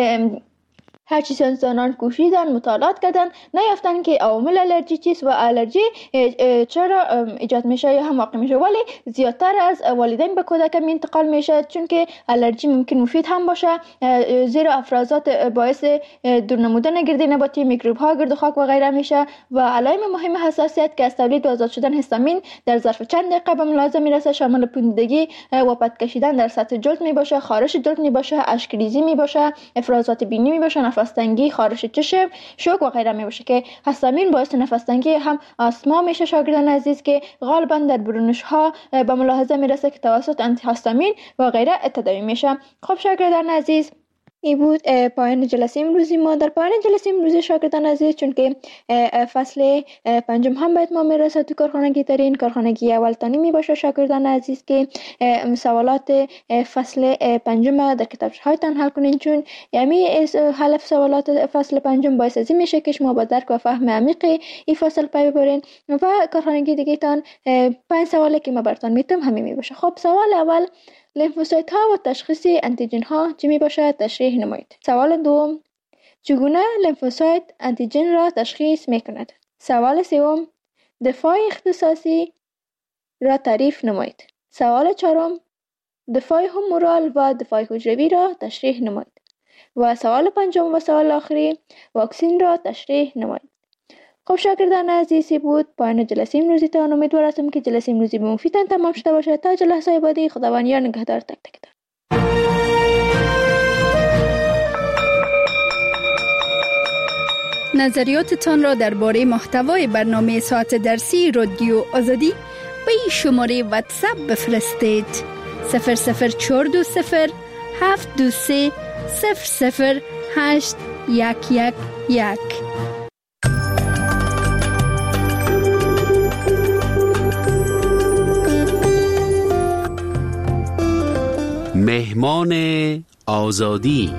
هر چی ساینسدانان کوشیدن مطالعات کردن نیافتن که عوامل الرژی چیست و الرژی چرا ایجاد میشه یا هم واقع میشه. ولی زیادتر از والدین به کودک انتقال میشه، چون که الرژی ممکن مفید هم باشه زیرا افرازات باعث دور نمودن گرد نباتی، میکروب ها، گرد و خاک و غیره میشه و علائم مهم حساسیت که از تولید و آزاد شدن هیستامین در ظرف چند دقیقه به ملاحظه میرسه شامل پوسیدگی و پد کشیدن در سطح جلد می باشه، خارش جلد می باشه، اشک ریزی می باشه، افرازات بینی می باشه، نفس تنگی، خارش چشم، شوک و غیره می باشه که هیستامین باعث نفس تنگی هم آسما میشه شاگردان عزیز که غالبا در برونش ها به ملاحظه میرسه که توسط آنتی هیستامین و غیره تداوی میشه. خب شاگردان عزیز این بود پایان جلسه امروزی ما. در پایان جلسه امروزی شاگردان عزیز چون که فصل پنجم هم باید ما میرسه تو کارخانگی ترین کارخانگی اول تانی می باشه شاگردان عزیز که سوالات فصل پنجم در کتابچه هایتان حل کنین، چون یعنی حل سوالات فصل پنجم باعث از این میشه که شما با درک و فهم عمیق این فصل پی ببرین و کارخانگی دیگه تان پنج سوالی که ما براتون میتونم همین می باشه. خب سوال اول، لیمفوسایت ها و تشخیص انتیجن ها چی می باشد؟ تشریح نمایید. سوال دوم، چگونه لیمفوسایت انتیجن را تشخیص می کند؟ سوال سوم، دفاع اختصاصی را تعریف نمایید. سوال چهارم، دفاع هومورال و دفاع حجروی را تشریح نمایید. و سوال پنجم و سوال آخری، واکسین را تشریح نمایید. خب شاگردان عزیزی بود پایان جلسه امروزی تان. امیدوار هستم که جلسه امروزی به مفیدتان تمام شده باشه. تا جلسه بعدی خداوند یار نگهدار تک تک تان. نظریاتتان را درباره محتوای برنامه ساعت درسی رادیو آزادی به این شماره واتساپ بفرستید: صفر صفر چهار دو صفر هفت دو سه صفر صفر هشت یک یک یک. مهمان آزادی.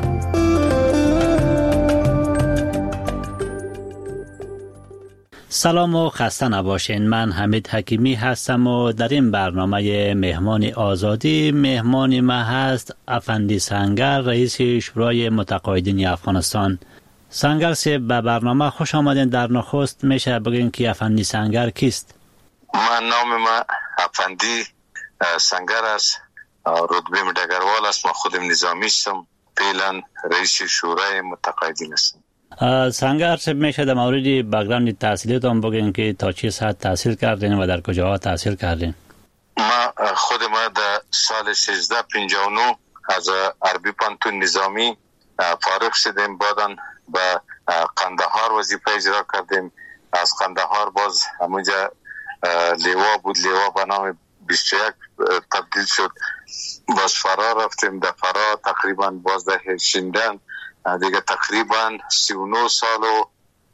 سلام و خسته نباشین. من حمید حکیمی هستم و در این برنامه مهمان آزادی مهمان ما هست افندی سنگر، رئیس شورای متقاعدین افغانستان. سنگر سی به برنامه خوش آمدین. در نخست میشه بگین که افندی سنگر کیست؟ من نام ما افندی سنگر است، رتبه ډګروال است. ما خودم نظامی هستم، فعلا رئیس شورای متقاعدین هستم. سنگر صاحب میشه در مورد بک‌گراند تحصیلیتون بگین که تا چه ساعت تحصیل کردین و در کجاها تحصیل کردین؟ ما خود ما در سال سیزده پنجاه و نه از عربی پانتون نظامی فارغ شدیم، بعداً به قندهار وظیفه اجرا کردیم. از قندهار باز همونجا لیوا بود، لیوا به نام بیست و یک تبدیل شد. باز فرار رفتیم، در فرار تقریبا باز در هرشیندن دیگه تقریبا سی و نه سال و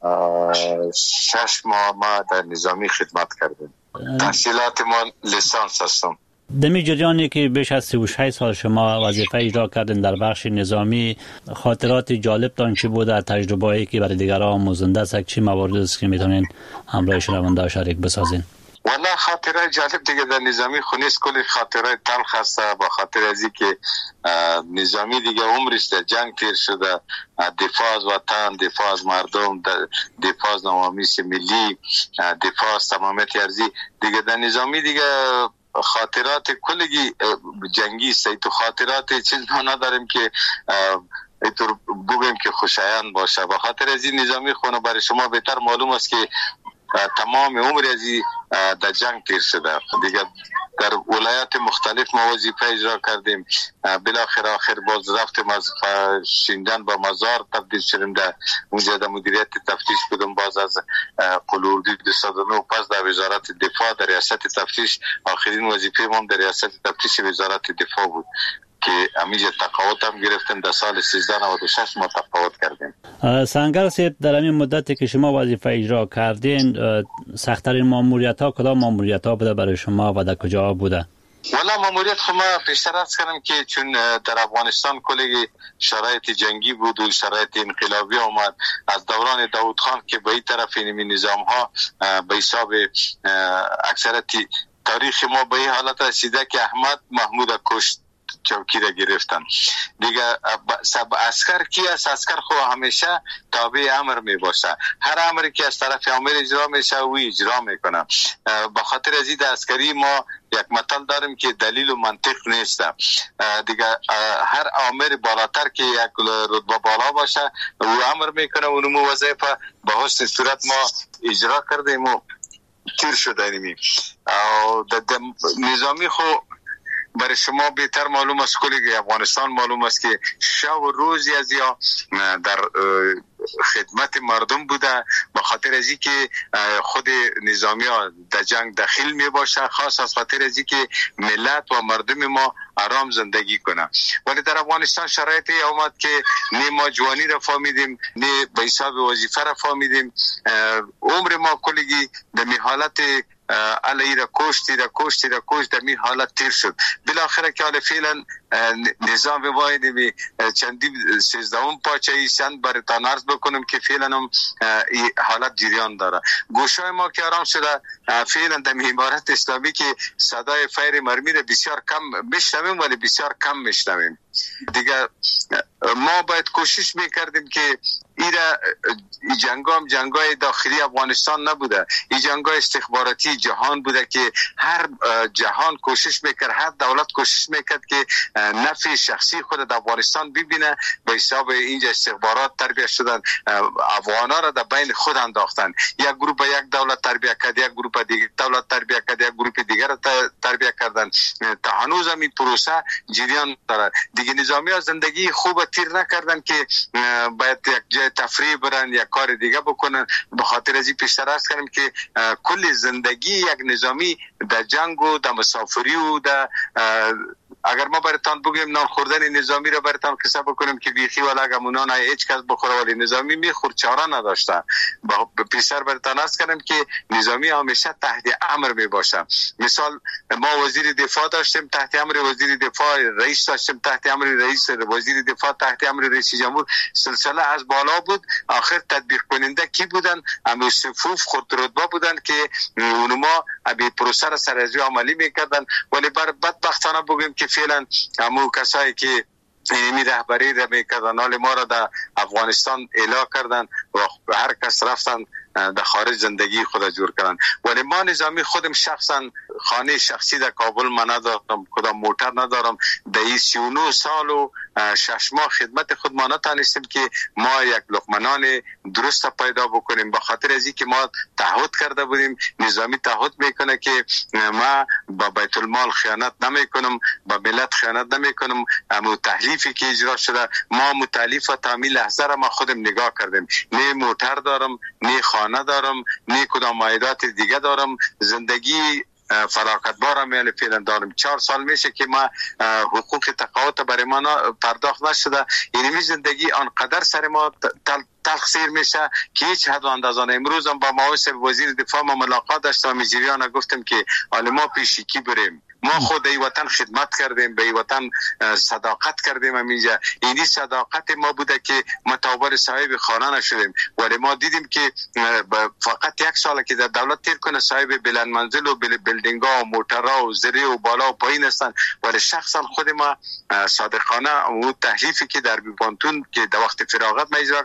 شش ماه ما در نظامی خدمت کردیم. تحصیلات ما لیسانس هستم. دمی جریانی که بیش از سی و شش سال شما وظیفه اجرا کردین در بخش نظامی، خاطرات جالب تان چی بوده؟ تجربه‌ای که برای دیگران آموزنده است، چی موارد است که میتونین همراه شنونده شریک بسازین؟ والله خاطره جالب دیگه در نظامی خونیست، کلی خاطره تلخ است. با خاطر ازی که نظامی دیگه عمرش در جنگ تیر شده، دفاع از وطن، دفاع از مردم، دفاع از نوامیس ملی، دفاع از تمامیت ارضی دیگه در نظامی دیگه خاطرات کلگی جنگی است. تو خاطرات چیز ما نداریم که اینطور بگیم که خوشایند باشه. با خاطر از این نظامی خونه برای شما بهتر معلوم است که تمام عمر ازی در جنگ تیر شده. دیگه در ولایات مختلف ما وظیفه اجرا کردیم. بالاخره آخر باز رفتیم از شیندن با مزار تبدیل شدیم، در اونجا در مدیریت تفتیش بودم. باز از قلوردی دویست و نه پس در وزارت دفاع در ریاست تفتیش، آخرین وظیفه ما در ریاست تفتیش وزارت دفاع بود که امیجا تقاوت هم گرفتیم. در سال سیزده نود و شش ما تقاوت کردیم. سنگر صاحب، در همین مدتی که شما وظیفه اجرا کردین، سخت‌ترین ماموریت ها کدام ماموریت ها بوده برای شما و در کجا بوده؟ والا ماموریت خو ما پیشتر از کردم که چون در افغانستان کلی شرایط جنگی بود و شرایط انقلابی آمد از دوران داود خان که به این طرف این نظام ها به حساب اکثرت تاریخ ما به این حالت رسیده که احمد محمود کشت چوکی را گرفتن دیگه. سب اسکر کی است؟ اسکر خو همیشه تابع امر می باشه. هر امری که از طرف امر اجرا میشه او اجرا میکنه. به خاطر از این اسکری ما یک مطلب داریم که دلیل و منطق نیست دیگه. هر امر بالاتر که یک رتبه بالا باشه او امر میکنه، اونمو وظیفه به حسن صورت ما اجرا کردیم و تیر شدیم. و نظامی خو برای شما بهتر معلوم است، کلی افغانستان معلوم است که شب و روزی از یا در خدمت مردم بوده. به خاطر از اینکه خود نظامی ها در جنگ داخل می باشه، خاص از خاطر از اینکه ملت و مردم ما آرام زندگی کنه. ولی در افغانستان شرایطی آمد که نه ما جوانی را فهمیدیم نه به حساب وظیفه را فهمیدیم. عمر ما کلی در می حالت علی را کشتی را کشتی را کشت در می حالت تیر شد. بالاخره که حال فعلا نظام واحد می چندی سیزدهم پاچه ایستند برایتان عرض بکنم که فعلا هم حالت جریان داره. گوشای ما که آرام شده فعلا در امارت اسلامی که صدای فیر مرمی را بسیار کم میشنویم ولی بسیار کم میشنویم دیگه. ما باید کوشش میکردیم که ایرا جنگا هم جنگای داخلی افغانستان نبوده، این جنگای استخباراتی جهان بوده که هر جهان کوشش میکرد، هر دولت کوشش میکرد که نفع شخصی خود در افغانستان ببینه. به حساب اینجا استخبارات تربیت شدن، افغانا را در بین خود انداختن. یک گروه یک دولت تربیت کرد، یک گروه دیگر دولت تربیت کرد، یک گروه دیگر را تربیت کردن. تا هنوز هم این پروسه جریان داره دیگه. نظامی ها زندگی خوب تیر نکردن که باید یک جای تفریح برن یا کار دیگه بکنن. به خاطر از این پیشتر عرض کردم که کل زندگی یک نظامی در جنگ و در مسافری و در اگر ما براتان بگیم نان خوردن نظامی را براتان قصه بکنیم که بیخی ولا گمونان هیچ کس بخوره ولی نظامی میخورد چاره نداشته. به پیشتر براتان عرض کردم که نظامی همیشه تحت امر می باشه. مثال ما وزیر دفاع داشتیم تحت امر وزیر دفاع، رئیس داشتیم تحت امر رئیس، وزیر دفاع تحت امر رئیس جمهور. سلسله از بالا بود. آخر تطبیق کننده کی بودن؟ همون صفوف خود رتبه بودن که اونما ابی پروسه را سرازی عملی میکردن. ولی بر بدبختانه بگیم که فعلا همون کسایی که اینی رهبری را میکردن حال ما را در افغانستان اعلا کردن و هر کس رفتن در خارج زندگی خود جور کردن. ولی ما نظامی خودم شخصا خانه شخصی در کابل من ندارم، کدام موتر ندارم. در این سی و نه سال و شش ماه خدمت خود ما نتانستیم که ما یک لقمنان درست پیدا بکنیم. به خاطر از اینکه ما تعهد کرده بودیم، نظامی تعهد میکنه که ما با بیت المال خیانت نمیکنم، با ملت خیانت نمیکنم. اما تحلیفی که اجرا شده ما متعلیف و تعمیل لحظه را ما خودم نگاه کردیم. نه موتر دارم، نه خانه دارم، نه کدام مایدات دیگه دارم. زندگی فراغت بارم یعنی فعلا دارم. چهار سال میشه که ما حقوق تقاعد برای ما پرداخت نشده. یعنی زندگی آنقدر سر ما تل تقصیر میشه که هیچ حد و اندازه. امروز هم با معاون وزیر دفاع ما ملاقات داشتم، میجریان گفتم که حالا ما پیشکی بریم. ما خود ای وطن خدمت کردیم، به ای وطن صداقت کردیم. همینجا اینی صداقت ما بوده که متعابر صاحب خانه نشدیم. ولی ما دیدیم که فقط یک سال که در دولت تیر کنه صاحب بلند منزل و بلدینگ ها و موترها و زری و بالا و پایین هستن. ولی شخصا خود ما صادقانه و تحلیفی که در بیپانتون که در وقت فراغت ما اجرا کردیم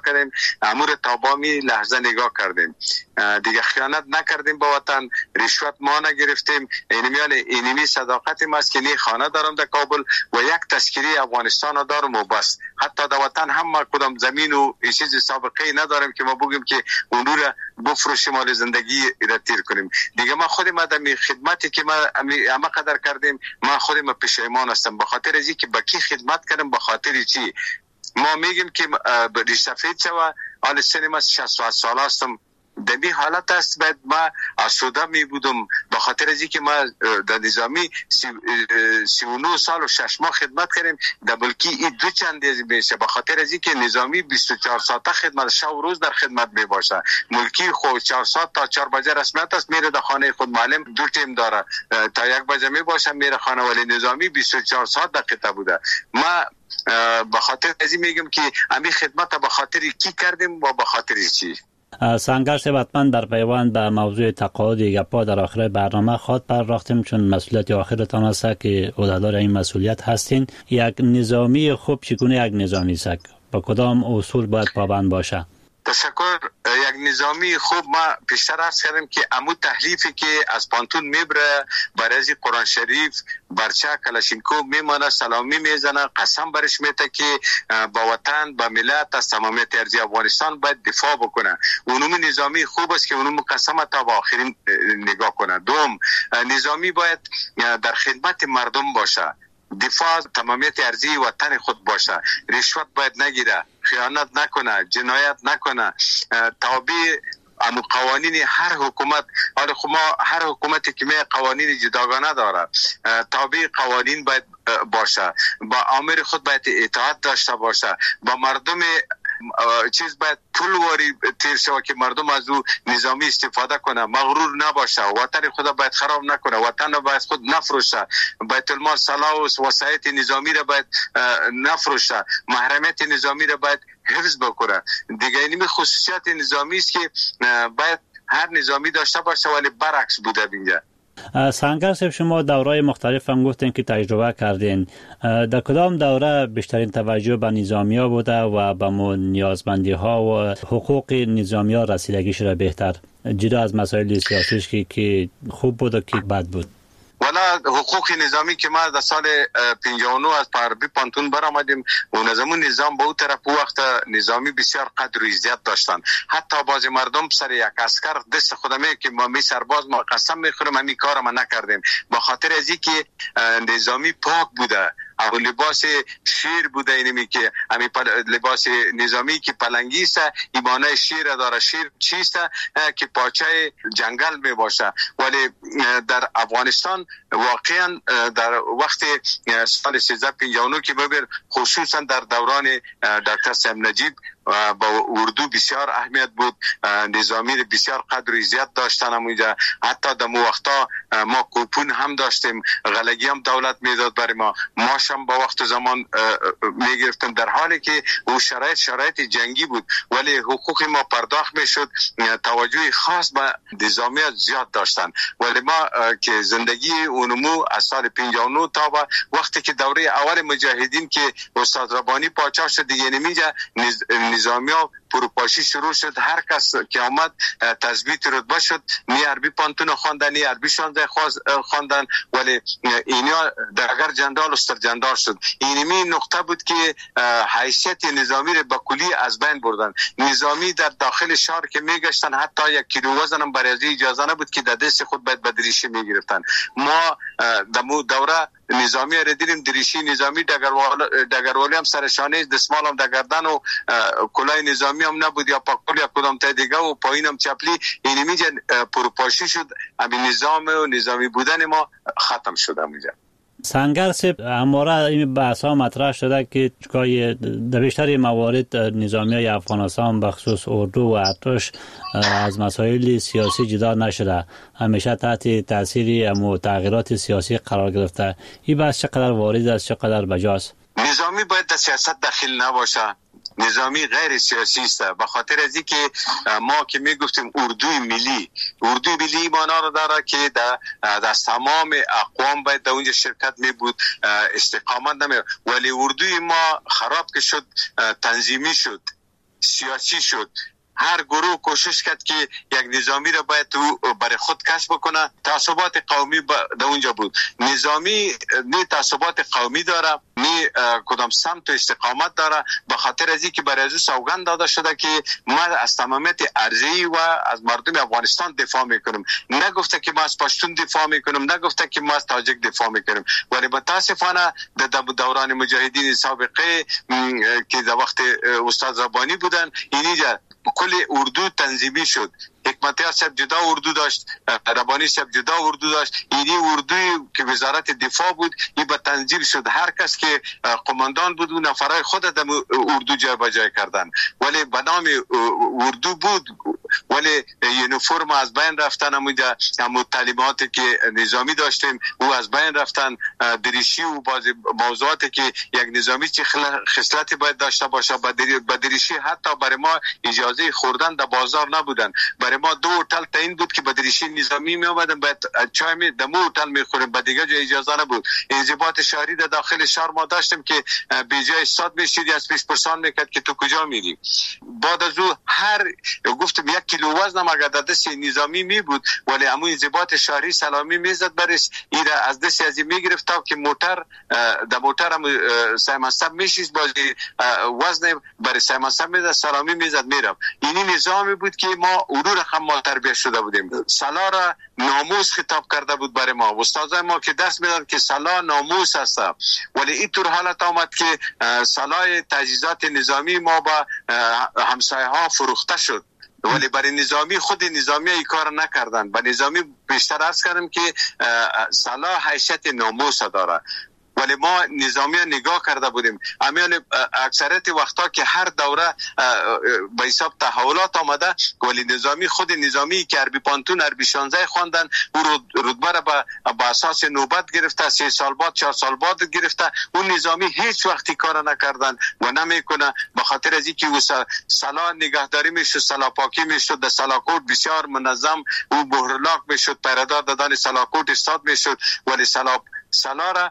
امور تابامی لحظه نگاه کردیم، دیگه خیانت نکردیم با وطن، رشوت ما نگرفتیم. اینمیال اینمی صداقت ما است که نی خانه دارم در کابل و یک تذکره افغانستان دارم و بس. حتی در وطن هم ما کدام زمین و چیز سابقه نداریم که ما بگیم که اون رو بفروشیم مال زندگی را تیر کنیم. دیگه ما خود ما در خدمتی که ما اما قدر کردیم، ما خود ما پشیمان هستم به خاطر از اینکه با کی خدمت کردم، به خاطر چی. ما میگیم که ریش سفید شوه، حال سن ما شصت و هشت ساله هستم، در این حالت است باید ما آسوده می بودم به خاطر از اینکه ما در نظامی سی, سی و نه سال و شش ماه خدمت کردیم، در بلکی این دو چندی میشه به خاطر از اینکه نظامی بیست و چهار ساعته خدمت، شب و روز در خدمت می باشه. ملکی خود چهار ساعت تا چهار بجه رسمیت است، میره در خانه خود. معلم دو تیم داره، تا یک بجه می باشه میره خانه، ولی نظامی بیست و چهار ساعت در قطعه بوده. ما به خاطر از این میگم که همین خدمت به خاطر کی کردیم و به خاطر چی. سنگر صاحب، حتما در پیوند به موضوع تقاعد گپا در آخر برنامه خواهد پرداختیم، چون مسئولیت آخرتان است که عهدهدار این مسئولیت هستین. یک نظامی خوب چگونه یک نظامی است؟ با کدام اصول باید پابند باشه؟ تشکر. یک نظامی خوب ما پیشتر عرض کردیم که امو تحلیفی که از پانتون میبره، برای قرآن شریف برچه کلاشینکوف میمانه، سلامی میزنه، قسم برش میته که با وطن با ملت از تمامیت ارضی افغانستان باید دفاع بکنه. اونم نظامی خوب است که اونم قسم تا با آخرین نگاه کنه. دوم، نظامی باید در خدمت مردم باشه، دفاع تمامیت ارضی وطن خود باشه، رشوت باید نگیره، خیانت نکنه، جنایت نکنه، تابع امو قوانین هر حکومت. حالا خب ما هر حکومتی که می قوانین جداگانه داره، تابع قوانین باید باشه، با آمر خود باید اطاعت داشته باشه، با مردم چیز باید پول واری تیر شود که مردم از او نظامی استفاده کنه، مغرور نباشه، وطن خود باید خراب نکنه، وطن را باید خود نفروشه، بیت المال صلاح و وسایت نظامی را باید نفروشه، محرمیت نظامی را باید حفظ بکنه. دیگه اینمی خصوصیت نظامی است که باید هر نظامی داشته باشه، ولی برعکس بوده بینجا. سنگر صاحب، شما دورهای مختلف هم گفتین که تجربه کردین. در کدام دوره بیشترین توجه به نظامی ها بوده و به نیازمندی ها و حقوق نظامی ها رسیدگیش را بهتر، جدا از مسائل سیاسیش که, که خوب بود و که بد بود؟ والا حقوق نظامی که ما در سال پنجاه و نه از پاربی پانتون برآمدیم، اون زمان نظام به اون طرف وقت نظامی بسیار قدر و عزت داشتن. حتی بعضی مردم سر یک اسکر دست خودمه که ما می سرباز ما قسم میخورم همین کار ما نکردیم، به خاطر از اینکه نظامی پاک بوده. او لباس شیر بوده، اینمی که همین لباس نظامی که پلنگی است، ایمانه شیر داره. شیر چیست؟ که پاچه جنگل می باشه. ولی در افغانستان واقعا در وقت سال سیزده پنجاه و نه که ببر، خصوصا در دوران دکتر سیم نجیب با اردو بسیار اهمیت بود، نظامی بسیار قدر و عزت داشتن. همونجا حتی در مو وقتا ما کوپون هم داشتیم، غلگی هم دولت میداد برای ما، ماش هم با وقت زمان میگرفتم، در حالی که او شرایط شرایط جنگی بود، ولی حقوق ما پرداخت میشد. توجه خاص به نظامیات زیاد داشتن. ولی ما که زندگی اونمو از سال پنجاه و نه تا با وقتی که دوره اول مجاهدین که استاد ربانی پاچا شد، دیگه نمیجا نظامی ها پروپاشی شروع شد. هر کس که آمد تثبیت رتبه شد، نی عربی پانتون خواندن، نی عربی شانده خواندن، ولی اینا درگر جندال استر جندال شد. اینمی نقطه بود که حیثیت نظامی رو با کلی از بین بردن. نظامی در داخل شهر که میگشتن، حتی یک کیلو وزن هم برای اجازه نبود که در دست خود باید بدریشی میگرفتن. ما در دوره نظامی را دیدیم، دریشی نظامی، دگروالی هم سرشانه، دستمال هم دگردن و کلاه نظامی هم نبود، یا پاکول یا کدام تا دیگه و پایین هم چپلی. اینمی پروپاشی شد، همین نظام و نظامی بودن ما ختم شد همینجا. سنگر صاحب، همواره این بحث ها مطرح شده که در بیشتر موارد نظامی های افغانستان بخصوص اردو و ارتش از مسائل سیاسی جدا نشده، همیشه تحت تاثیر تغییرات سیاسی قرار گرفته. این بحث چقدر وارد است، چقدر بجاست؟ نظامی باید در سیاست داخل نباشه، نظامی غیر سیاسی است. به خاطر از اینکه ما که میگفتیم اردوی ملی، اردوی ملی معنا رو داره که در از تمام اقوام باید در اونجا شرکت می بود، استقامت نمی. ولی اردوی ما خراب که شد، تنظیمی شد. سیاسی شد. هر گروه کوشش کرد که یک نظامی را باید تو برای خود کسب بکنه. تعصبات قومی در اونجا بود. نظامی نه تعصبات قومی داره، نه کدام سمت و استقامت داره، به خاطر از اینکه برای از سوگند داده شده که ما از تمامیت ارضی و از مردم افغانستان دفاع میکنیم. نگفته که ما از پشتون دفاع میکنیم، نگفته که ما از تاجک دفاع میکنیم. ولی متاسفانه در دوران مجاهدین سابقه که در وقت استاد ربانی بودن، اینجا کل اردو تنظیمی شد. حکمتیار صاحب جدا اردو داشت، ربانی صاحب جدا اردو داشت. اینی اردوی که وزارت دفاع بود این به تنظیم شد. هر کس که قماندان بود و نفرای خود در اردو جای بجای کردن، ولی به نام اردو بود ولی یونیفرم از بین رفتن. همونجا همون تعلیماتی که نظامی داشتیم او از بین رفتن. دریشی و بعضی موضوعاتی که یک نظامی چه خصلتی باید داشته باشه به دریشی حتی برای ما اجازه خوردن در بازار نبودن. برای ما دو هتل تعیین بود که به دریشی نظامی می آمدن باید چای می دمو هتل می خوریم، به دیگه جای اجازه نبود. انضباط شهری در داخل شهر ما داشتیم که به جای استاد میشید از پیش پرسان میکرد که تو کجا میری. بعد از او هر گفتم یک کیلو وزنم اگر در دست نظامی می بود ولی همون انضباط شهری سلامی میزد برش ایره از دست ازی میگرفت تا که موتر در موتر هم سیمانسب میشید بازی وزن برای سیمانسب میزد سلامی میزد میرم. اینی نظامی بود که ما اونو رقم ما تربیت شده بودیم. سلا را ناموس خطاب کرده بود برای ما. استادای ما که درس میدن که سلا ناموس است، ولی اینطور حالت آمد که سلای تجهیزات نظامی ما با همسایه ها فروخته شد، ولی برای نظامی خود نظامی ای کار نکردن. به نظامی بیشتر عرض کردم که سلا حیثیت ناموس داره، ولی ما نظامی نگاه کرده بودیم. امیان اکثریت وقتا که هر دوره به حساب تحولات آمده، ولی نظامی خود نظامی که عربی پانتون عربی شانزده خواندن او رتبه را به اساس نوبت گرفته، سه سال بعد چهار سال بعد گرفته. اون نظامی هیچ وقتی کار نکردن و نمیکنه به خاطر از اینکه او سلا نگهداری میشد، سلا پاکی میشد، در سلاکوت بسیار منظم او بهرلاک میشد، پیرادار دادن سلاکوت استاد میشد. ولی سلا سلا را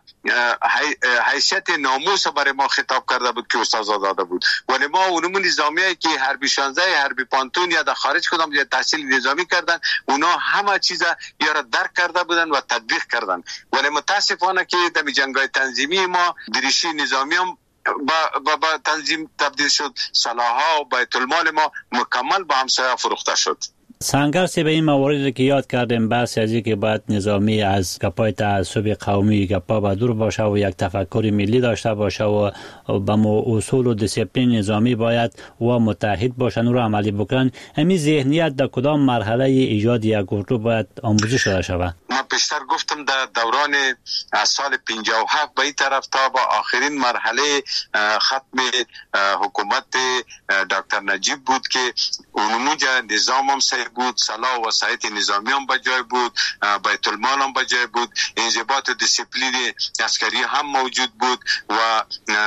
حیثیت ناموس برای ما خطاب کرده بود که استاد داده بود. ولی ما اونمون نظامیایی که حربی شانزده حربی پانتون یا در خارج کدام یا تحصیل نظامی کردن، اونا همه چیزا یا را درک کرده بودن و تطبیق کردن. ولی متاسفانه که در جنگ‌های تنظیمی ما دریشی نظامی هم با, با, با تنظیم تبدیل شد. سلاح‌ها و بیت المال ما مکمل با همسایه فروخته شد. سنگر سی به این مواردی که یاد کردیم، بحث از اینکه باید نظامی از گپای تعصب قومی گپا با دور باشه و یک تفکر ملی داشته باشه و به اصول و دیسیپلین نظامی باید و متحد باشن و رو عملی بکنن. همین ذهنیت در کدام مرحله ایجاد یک گروه باید آموزش شده شود؟ من پیشتر گفتم در دوران سال پنجاه و هفت به این طرف تا با آخرین مرحله ختم حکومت دکتر نجیب بود که اونمونجا نظام هم صحیح بود، سلاح و وسایط نظامی هم بجای بود، بیت المال هم بجای بود، انضباط و دیسیپلین عسکری هم موجود بود و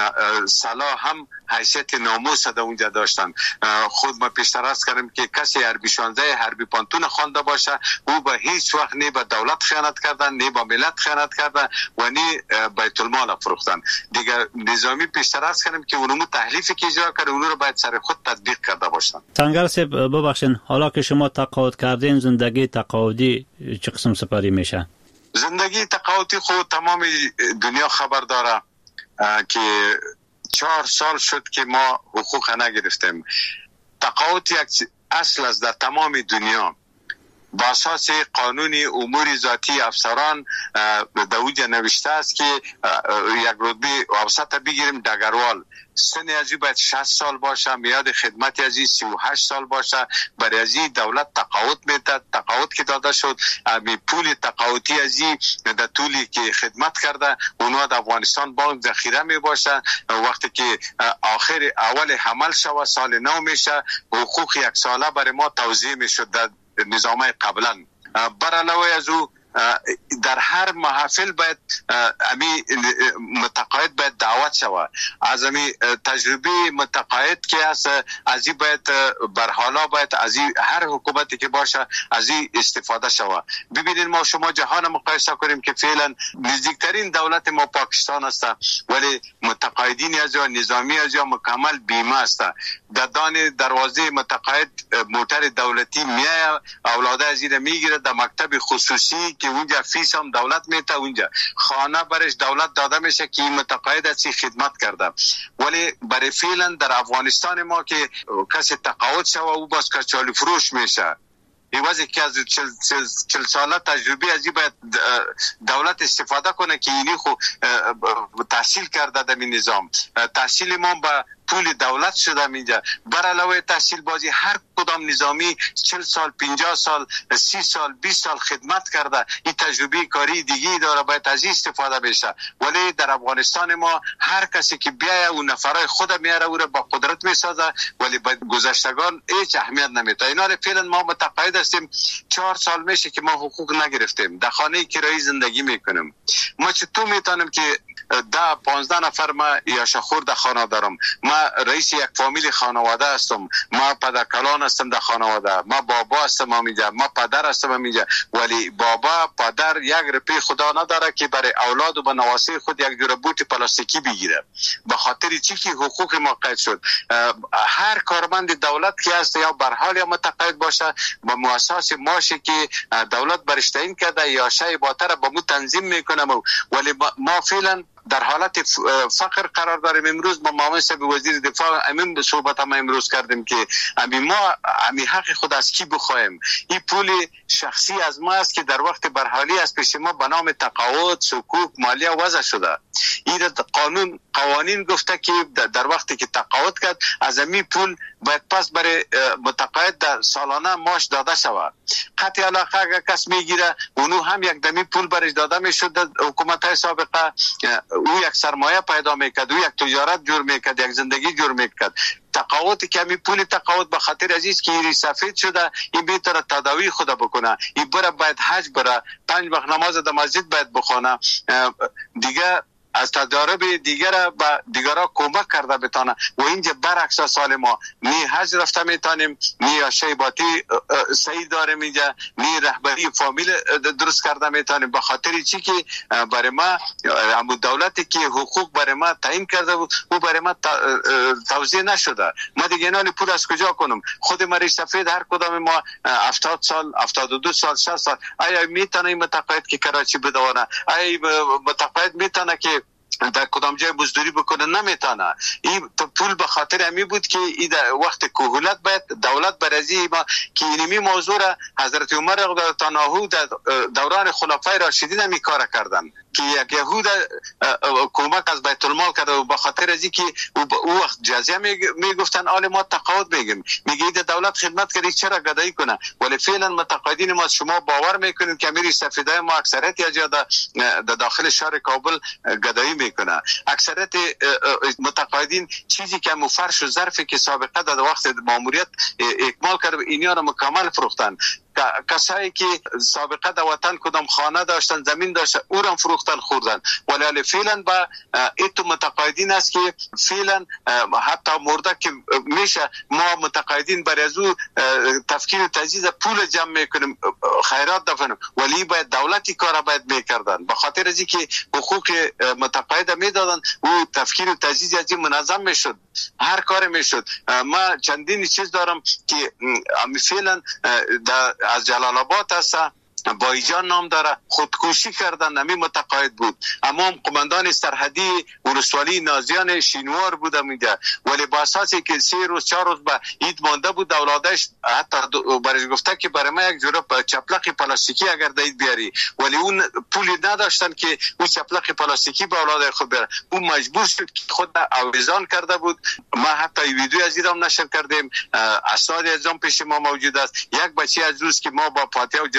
سلاح هم حیثیت ناموس در اونجا داشتن. خود ما پیشتر عرض کردم که کسی حربی شانزده حربی پانتون خوانده باشه او به هیچ وقت نه به دولت خیانت کردن، نه به ملت خیانت کردن و نه بیت المال فروختن. دیگه نظامی پیشتر عرض کردم که اونمو تحریفی که اجرا کرده اون رو باید سر خود تطبیق کرده باشن. سنگر صاحب ببخشید، حالا که شما تقاعد کردین، زندگی تقاعدی چه قسم سپری میشه؟ زندگی تقاعدی خود تمام دنیا خبر داره که چهار سال شد که ما حقوق نگرفتیم. تقاعد یک اصل است در تمام دنیا. با اساس قانون امور ذاتی افسران در اوجه نوشته است که یک رتبه اوسط بگیریم دگروال، سن ازی باید شصت سال باشه، میاد خدمت ازی سی و هشت سال باشه. برای ازی دولت تقاعد میده. تقاعد که داده شد می پول تقاعدی ازی در طولی که خدمت کرده اونها در افغانستان بانک ذخیره می باشه. وقتی که آخر اول حمل شوه سال نو میشه حقوق یک ساله برای ما توزیع میشد در نظام قبلا. بر علاوه از او در هر محفل باید امی متقاعد باید دعوت شود. از امی تجربه متقاعد که است از این باید بر حالا باید از این هر حکومتی که باشه از این استفاده شود. ببینید ما شما جهان مقایسه کنیم که فعلا نزدیکترین دولت ما پاکستان است، ولی متقاعدین از یا نظامی از یا مکمل بیمه است. در دان دروازه متقاعد موتر دولتی میای، اولاده از این میگیره در مکتب خصوصی که اونجا فیس هم دولت میته، اونجا خانه برش دولت داده میشه که متقاعد از خدمت کرده. ولی برای فعلا در افغانستان ما که کسی تقاعد شوه او باز کچالی فروش میشه. ایوازی که از چل, چل, چل ساله تجربه ازی باید دولت استفاده کنه که اینی خو تحصیل کرده در این نظام. تحصیل ما با پول دولت شده میجا. بر علاوه تحصیل بازی هر کدام نظامی چل سال، پنجاه سال، سی سال، بیست سال خدمت کرده. این تجربه کاری دیگی داره، باید از این استفاده بشه. ولی در افغانستان ما هر کسی که بیایه اون نفرای خود میاره او را با قدرت میسازه، ولی باید گذشتگان هیچ اهمیت نمیده. اینا فعلا ما متقاعد هستیم، چهار سال میشه که ما حقوق نگرفتیم، در خانه کرایی زندگی میکنیم. ما چطور میتونیم که ده پانزده نفر ما یاشخور در خانه دارم، ما رئیس یک فامیل خانواده هستم، ما پدرکلان هستم در خانواده، ما بابا هستم امیجا، ما پدر هستم امیجا، ولی بابا پدر یک روپیه خدا نداره که برای اولاد و به نواسه خود یک جور بوت پلاستیکی بگیره. به خاطر چی که حقوق ما قید شد. هر کارمند دولت که هست یا بر حال یا متقاعد باشه با مؤسسه ماشه که دولت برش تعیین کرده یا شای باتر با مو تنظیم میکنه، ولی ما فعلا در حالت فقر قرار داریم. امروز با معاون صاحب وزیر دفاع امین صحبت ما امروز کردیم که امی ما امی حق خود از کی بخوایم. این پول شخصی از ما است که در وقت برحالی از پیش ما به نام تقاعد، صکوک، مالیه وضع شده. این قانون قوانین گفته که در وقتی که تقاعد کرد از امی پول باید پس برای متقاعد در سالانه ماش داده شود. قطع علاقه اگر کس میگیره اونو هم یک دمی پول برش داده میشد. حکومت های سابقه او یک سرمایه پیدا میکرد، او یک تجارت جور میکرد، یک زندگی جور میکرد. تقاعد که می پول تقاعد به خاطر عزیز که این سفید شده، این بهتره تداوی خود بکنه، این بره باید حج بره، پنج وقت نماز در مسجد باید بخونه، دیگه از تجارب دیگر به دیگرها کمک کرده بتانه. و اینجا برعکس سال ما نی حج رفته میتونیم، نی شیباتی سعی داریم، اینجا نی رهبری فامیل درست کرده میتونیم. به خاطر چی که برای ما امو دولتی که حقوق برای ما تعیین کرده بود او برای ما توزیع نشده. ما دیگه نالی پول از کجا کنم؟ خود مری سفید هر کدام ما هفتاد سال، هفتاد و دو سال، شصت سال آیا میتونه متقاعد که کراچی بدونه؟ آیا متقاعد میتونه که در کدام جای مزدوری بکنه؟ نمیتونه. این پول به خاطر امی بود که این وقت کهولت باید دولت برازی ما که اینمی موضوع را حضرت عمر رضی الله عنه در دوران خلفای راشدین می کار کردن که یک یهود کمک از بیت المال کرده و به خاطر از اینکه او وقت جزیه میگفتن آل ما تقاعد میگیم، میگه دولت خدمت کردی چرا گدایی کنه؟ ولی فعلا متقاعدین ما شما باور میکنید که امیر سفیدای ما اکثریت یا در داخل شهر کابل گدایی میکنه. اکثریت متقاعدین چیزی که مفرش و ظرفی که سابقه در وقت ماموریت اکمال کرد اینا رو مکمل فروختن. کسایی که سابقه در وطن کدام خانه داشتن، زمین داشتن، او را فروختن خوردن. ولی فعلا با ایتو متقاعدین است که فعلا حتی مرده که میشه ما متقاعدین برای از او تفکیر و تجهیز پول جمع میکنیم، خیرات دفنیم، ولی باید دولتی کارا باید میکردن. به خاطر از اینکه حقوق متقاعد میدادن او تفکیر و تجهیز از این منظم میشد، هر کار میشد. ما چندین چیز دارم که فعلا از جلال آباد هست، بایجان نام داره، خودکشی کردن، نمی متقاعد بود. اما قماندان سرحدی ولسوالی نازیان شینوار بوده میگه، ولی با اساسی که سه روز چهار روز به عید مانده بود اولادش حتی برای گفته که برای ما یک جوره چپلق پلاستیکی اگر دید بیاری، ولی اون پولی نداشتن که اون چپلق پلاستیکی به اولاد خود بره. اون مجبور شد که خود آویزان کرده بود. ما حتی ویدیو از ایران نشر کردیم، اسناد از اون پیش ما موجود است. یک بچه از روز که ما با فاتحه و جنازه از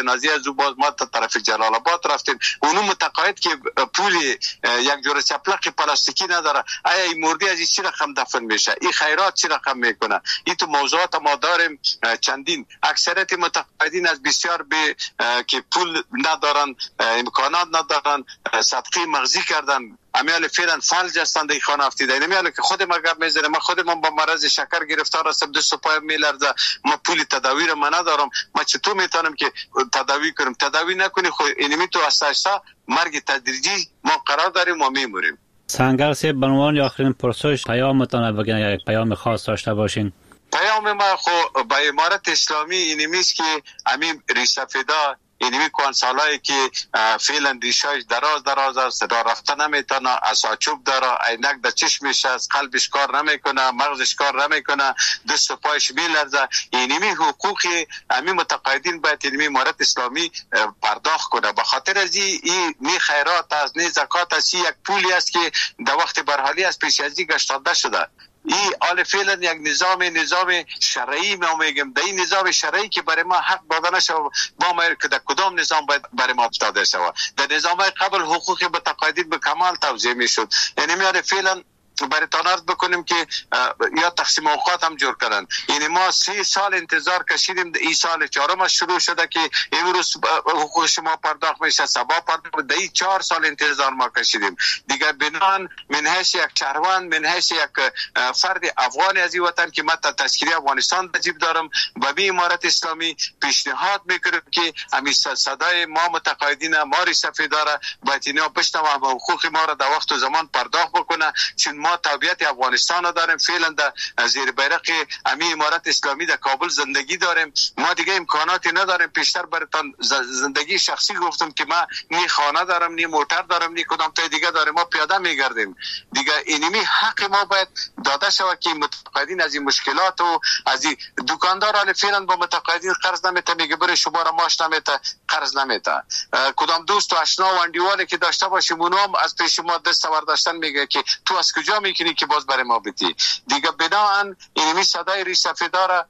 موضوع باز ما تا طرف جلال آباد رفتیم، اونو متقاعد که پول یک جور چپلق پلاستیکی نداره، آیا این مردی از این چی رقم دفن میشه؟ این خیرات چی رقم میکنه؟ این تو موضوعات ما داریم چندین. اکثریت متقاعدین از بسیار به که پول ندارن، امکانات ندارن، صدقه مغزی کردن، امیال فعلا فلج هستند این خانه افتیده. این امیال که خود ما گپ میزنه، ما خود من با مرض شکر گرفتار هستم، دست و پایم میلرزه، ما پول تداوی رو من ندارم، ما چطور میتونم که تداوی کنم؟ تداوی نکنی خود اینمی تو اساسا مرگ تدریجی ما قرار داریم و میموریم. سنگر سی به عنوان آخرین پرسش پیامتان بگین، یک پیام خاص داشته باشین. پیام ما خو با امارت اسلامی اینمیست که امیم ریسفیدا اینمی کانسالایی که فعلا ریشاش دراز دراز است، صدا رفته نمیتونه، اساچوب داره، عینک در چشمش است، قلبش کار نمیکنه، مغزش کار نمیکنه، دست و پایش میلرزه. اینمی حقوقی همین متقاعدین باید اینمی امارت اسلامی پرداخت کنه. به خاطر از این نی خیرات است، نی زکات است، یک پولی است که در وقت برحالی از پیش از این گشتاده شده. این آل فعلا یک نظام نظام شرعی ما میگم، در این نظام شرعی که برای ما حق داده نشه، با ما که در کدام نظام باید برای ما افتاده شود؟ در نظام قبل حقوق متقاعدین به کمال توزیع میشد. یعنی میاره فعلا برای تانارد بکنیم که یا تقسیم اوقات هم جور کردن. یعنی ما سه سال انتظار کشیدیم، این سال چهارم شروع شده که امروز حقوق شما پرداخت میشه، سبا پرداخت، در این چهار سال انتظار ما کشیدیم. دیگه بنان من حیث یک شهروند، من حیث یک فرد افغانی از این وطن که من تا تشکیل افغانستان وجیب دارم، با بی امارت اسلامی پیشنهاد میکنیم که همین صدای ما متقاعدین ما ریسفیداره باید اینا بشنوه و حقوق ما را در وقت و زمان پرداخت بکنه، چون ما تابعیت افغانستان را داریم، فعلا در زیر بیرق امی امارت اسلامی در کابل زندگی داریم، ما دیگه امکاناتی نداریم. پیشتر براتون زندگی شخصی گفتم که ما نی خانه دارم، نی موتر دارم، نی کدام تا دیگه داریم، ما پیاده میگردیم. دیگه اینمی حق ما باید داده شود که متقاعدین از این مشکلات و از این دکاندار فعلا با متقاعدین قرض نمیته، میگه بره شما را ماش نمیته، قرض نمیته. کدام دوست و آشنا و اندیوالی که داشته باشیم اونم از پیش ما دست برداشتن میگه که تو از کجا میکنی که باز برای ما بدی. دیگه بناهن اینمی صدای ریسفیدار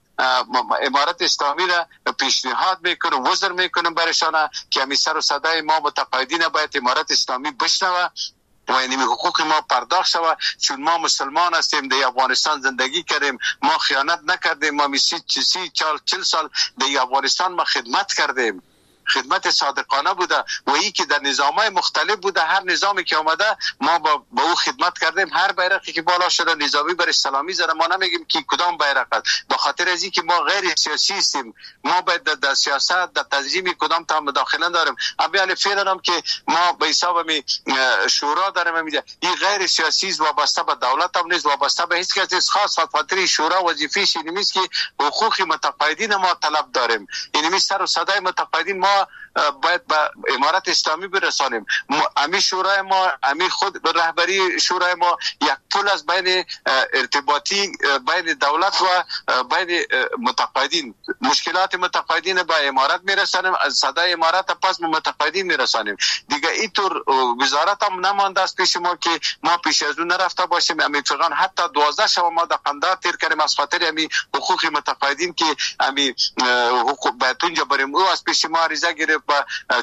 امارت اسلامی را پیشنهاد میکنه، وزر میکنه برشانه که همی سر و صدای ما متقاعدین باید امارت اسلامی بشنوه و اینمی حقوق ما پرداخت شود، چون ما مسلمان هستیم، در افغانستان زندگی کردیم، ما خیانت نکردیم، ما سی سی چال چل سال در افغانستان ما خدمت کردیم، خدمت صادقانه بوده و ای که در نظامای مختلف بوده، هر نظامی که آمده ما با, با او خدمت کردیم. هر بیرقی که بالا شده نظامی بر اسلامی زده، ما نمیگیم که کدام بیرق است، به خاطر از اینکه ما غیر سیاسی هستیم، ما باید در, در سیاست در تنظیم کدام تا مداخله داریم. اما فعلا هم که ما به حساب می شورا داریم، میگه این غیر سیاسی است، وابسته به دولت هم نیست، وابسته به هیچ کس نیست، خاص خاطر شورا وظیفه‌ش این است که حقوق متقاعدین ما طلب داریم. یعنی سر و صدای متقاعدین ما باید به امارت اسلامی برسانیم. امی شورای ما، امی خود رهبری شورای ما یک پل از بین ارتباطی بین دولت و بین متقاعدین، مشکلات متقاعدین به امارت میرسانیم، از صدای امارت پس به متقاعدین میرسانیم. دیگه اینطور وزارت هم نمانده است پیش ما که ما پیش از اون نرفته باشیم. امی فقط حتی دوازده شب ما در قندار تیر کردیم از خاطر امی حقوق متقاعدین که امی حقوق باید اونجا بریم. او از پیش ما عریضه گرفت، با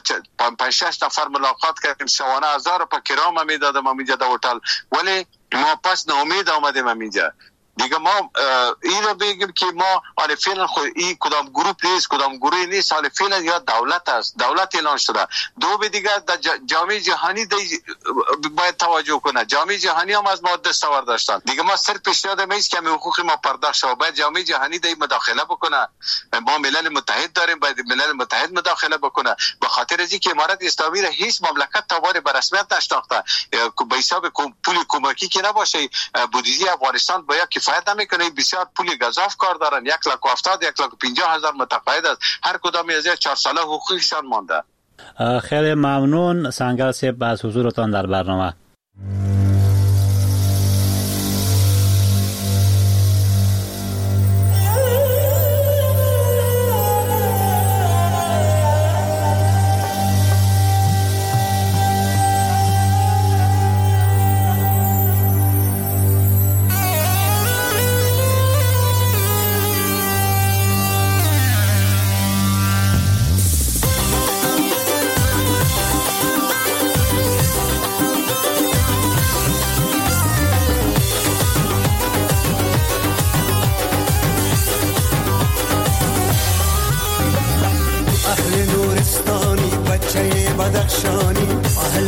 پنج شش نفر ملاقات کردیم، شوانه هزار روپیه کرام هم میدادم همینجا در هتل، ولی ما پس ناامید آمدیم همینجا. دیگه ما این رو بگیم که ما حال فعلا خود این کدام گروپ نیست، کدام گروهی نیست، حال فعلا یا دولت است، دولت اعلان شده. دو به دیگه در جامعه جهانی باید توجه کنه، جامعه جهانی هم از ما دستاورد داشتن. دیگه ما صرف پیشنهاد میست که حقوق ما پرداخت شود، باید جامعه جهانی در مداخله بکنه. ما ملل متحد داریم، باید ملل متحد مداخله بکنه، به خاطر از اینکه امارت اسلامی را هیچ مملکت تاوان به رسمیت نشناخته، به حساب پول کمکی که نباشه بودجه افغانستان باید کفایت نمیکنه. بسیار پول گزاف کار دارن، یک لاک و هفتاد یک لاک و پنجاه هزار متقاعد است، هر کدام از چهار ساله حقوقشان مانده. خیلی ممنون سنگر صاحب از حضورتان در برنامه.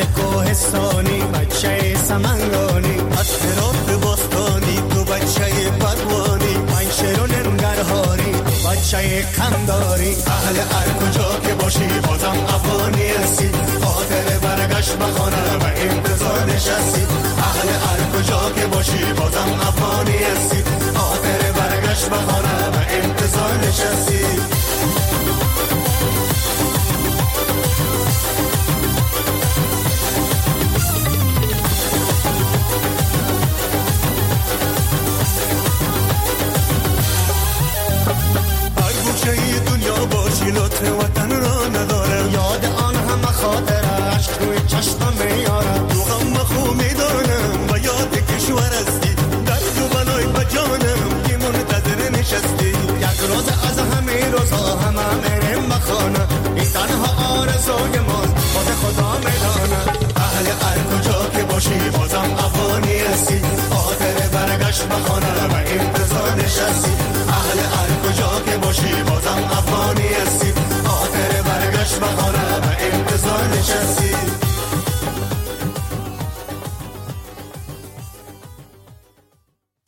کوهستانی، بچه سمنگانی، از هرات باستانی، تو بچه پروانی، من شیرون ننگرهاری، بچه کمداری. اهل هر کجا که باشی بازم افغانی هستی، خاطر برگشت به خانه و انتظار نشستی. اهل هر کجا که باشی بازم افغانی هستی، خاطر برگشت به خانه و انتظار نشستی. دنیا باشی لطف وطن را نداره، یاد آن همه خاطره عشق روی چشمم میاره. تو غم خو میدانم و یاد کشور هستی، درد و بلای بجانم که منتظر نشستی. یک روز از همه روزها همه میریم بخانه، این تنها آرزوی ماست خود خدا میدانه. اهل هر کجا که باشی بازم افغانی هستی، خاطر برگشت بخانه و انتظار نشستی. اهل هر کجا که باشی بازم افغانی هستی،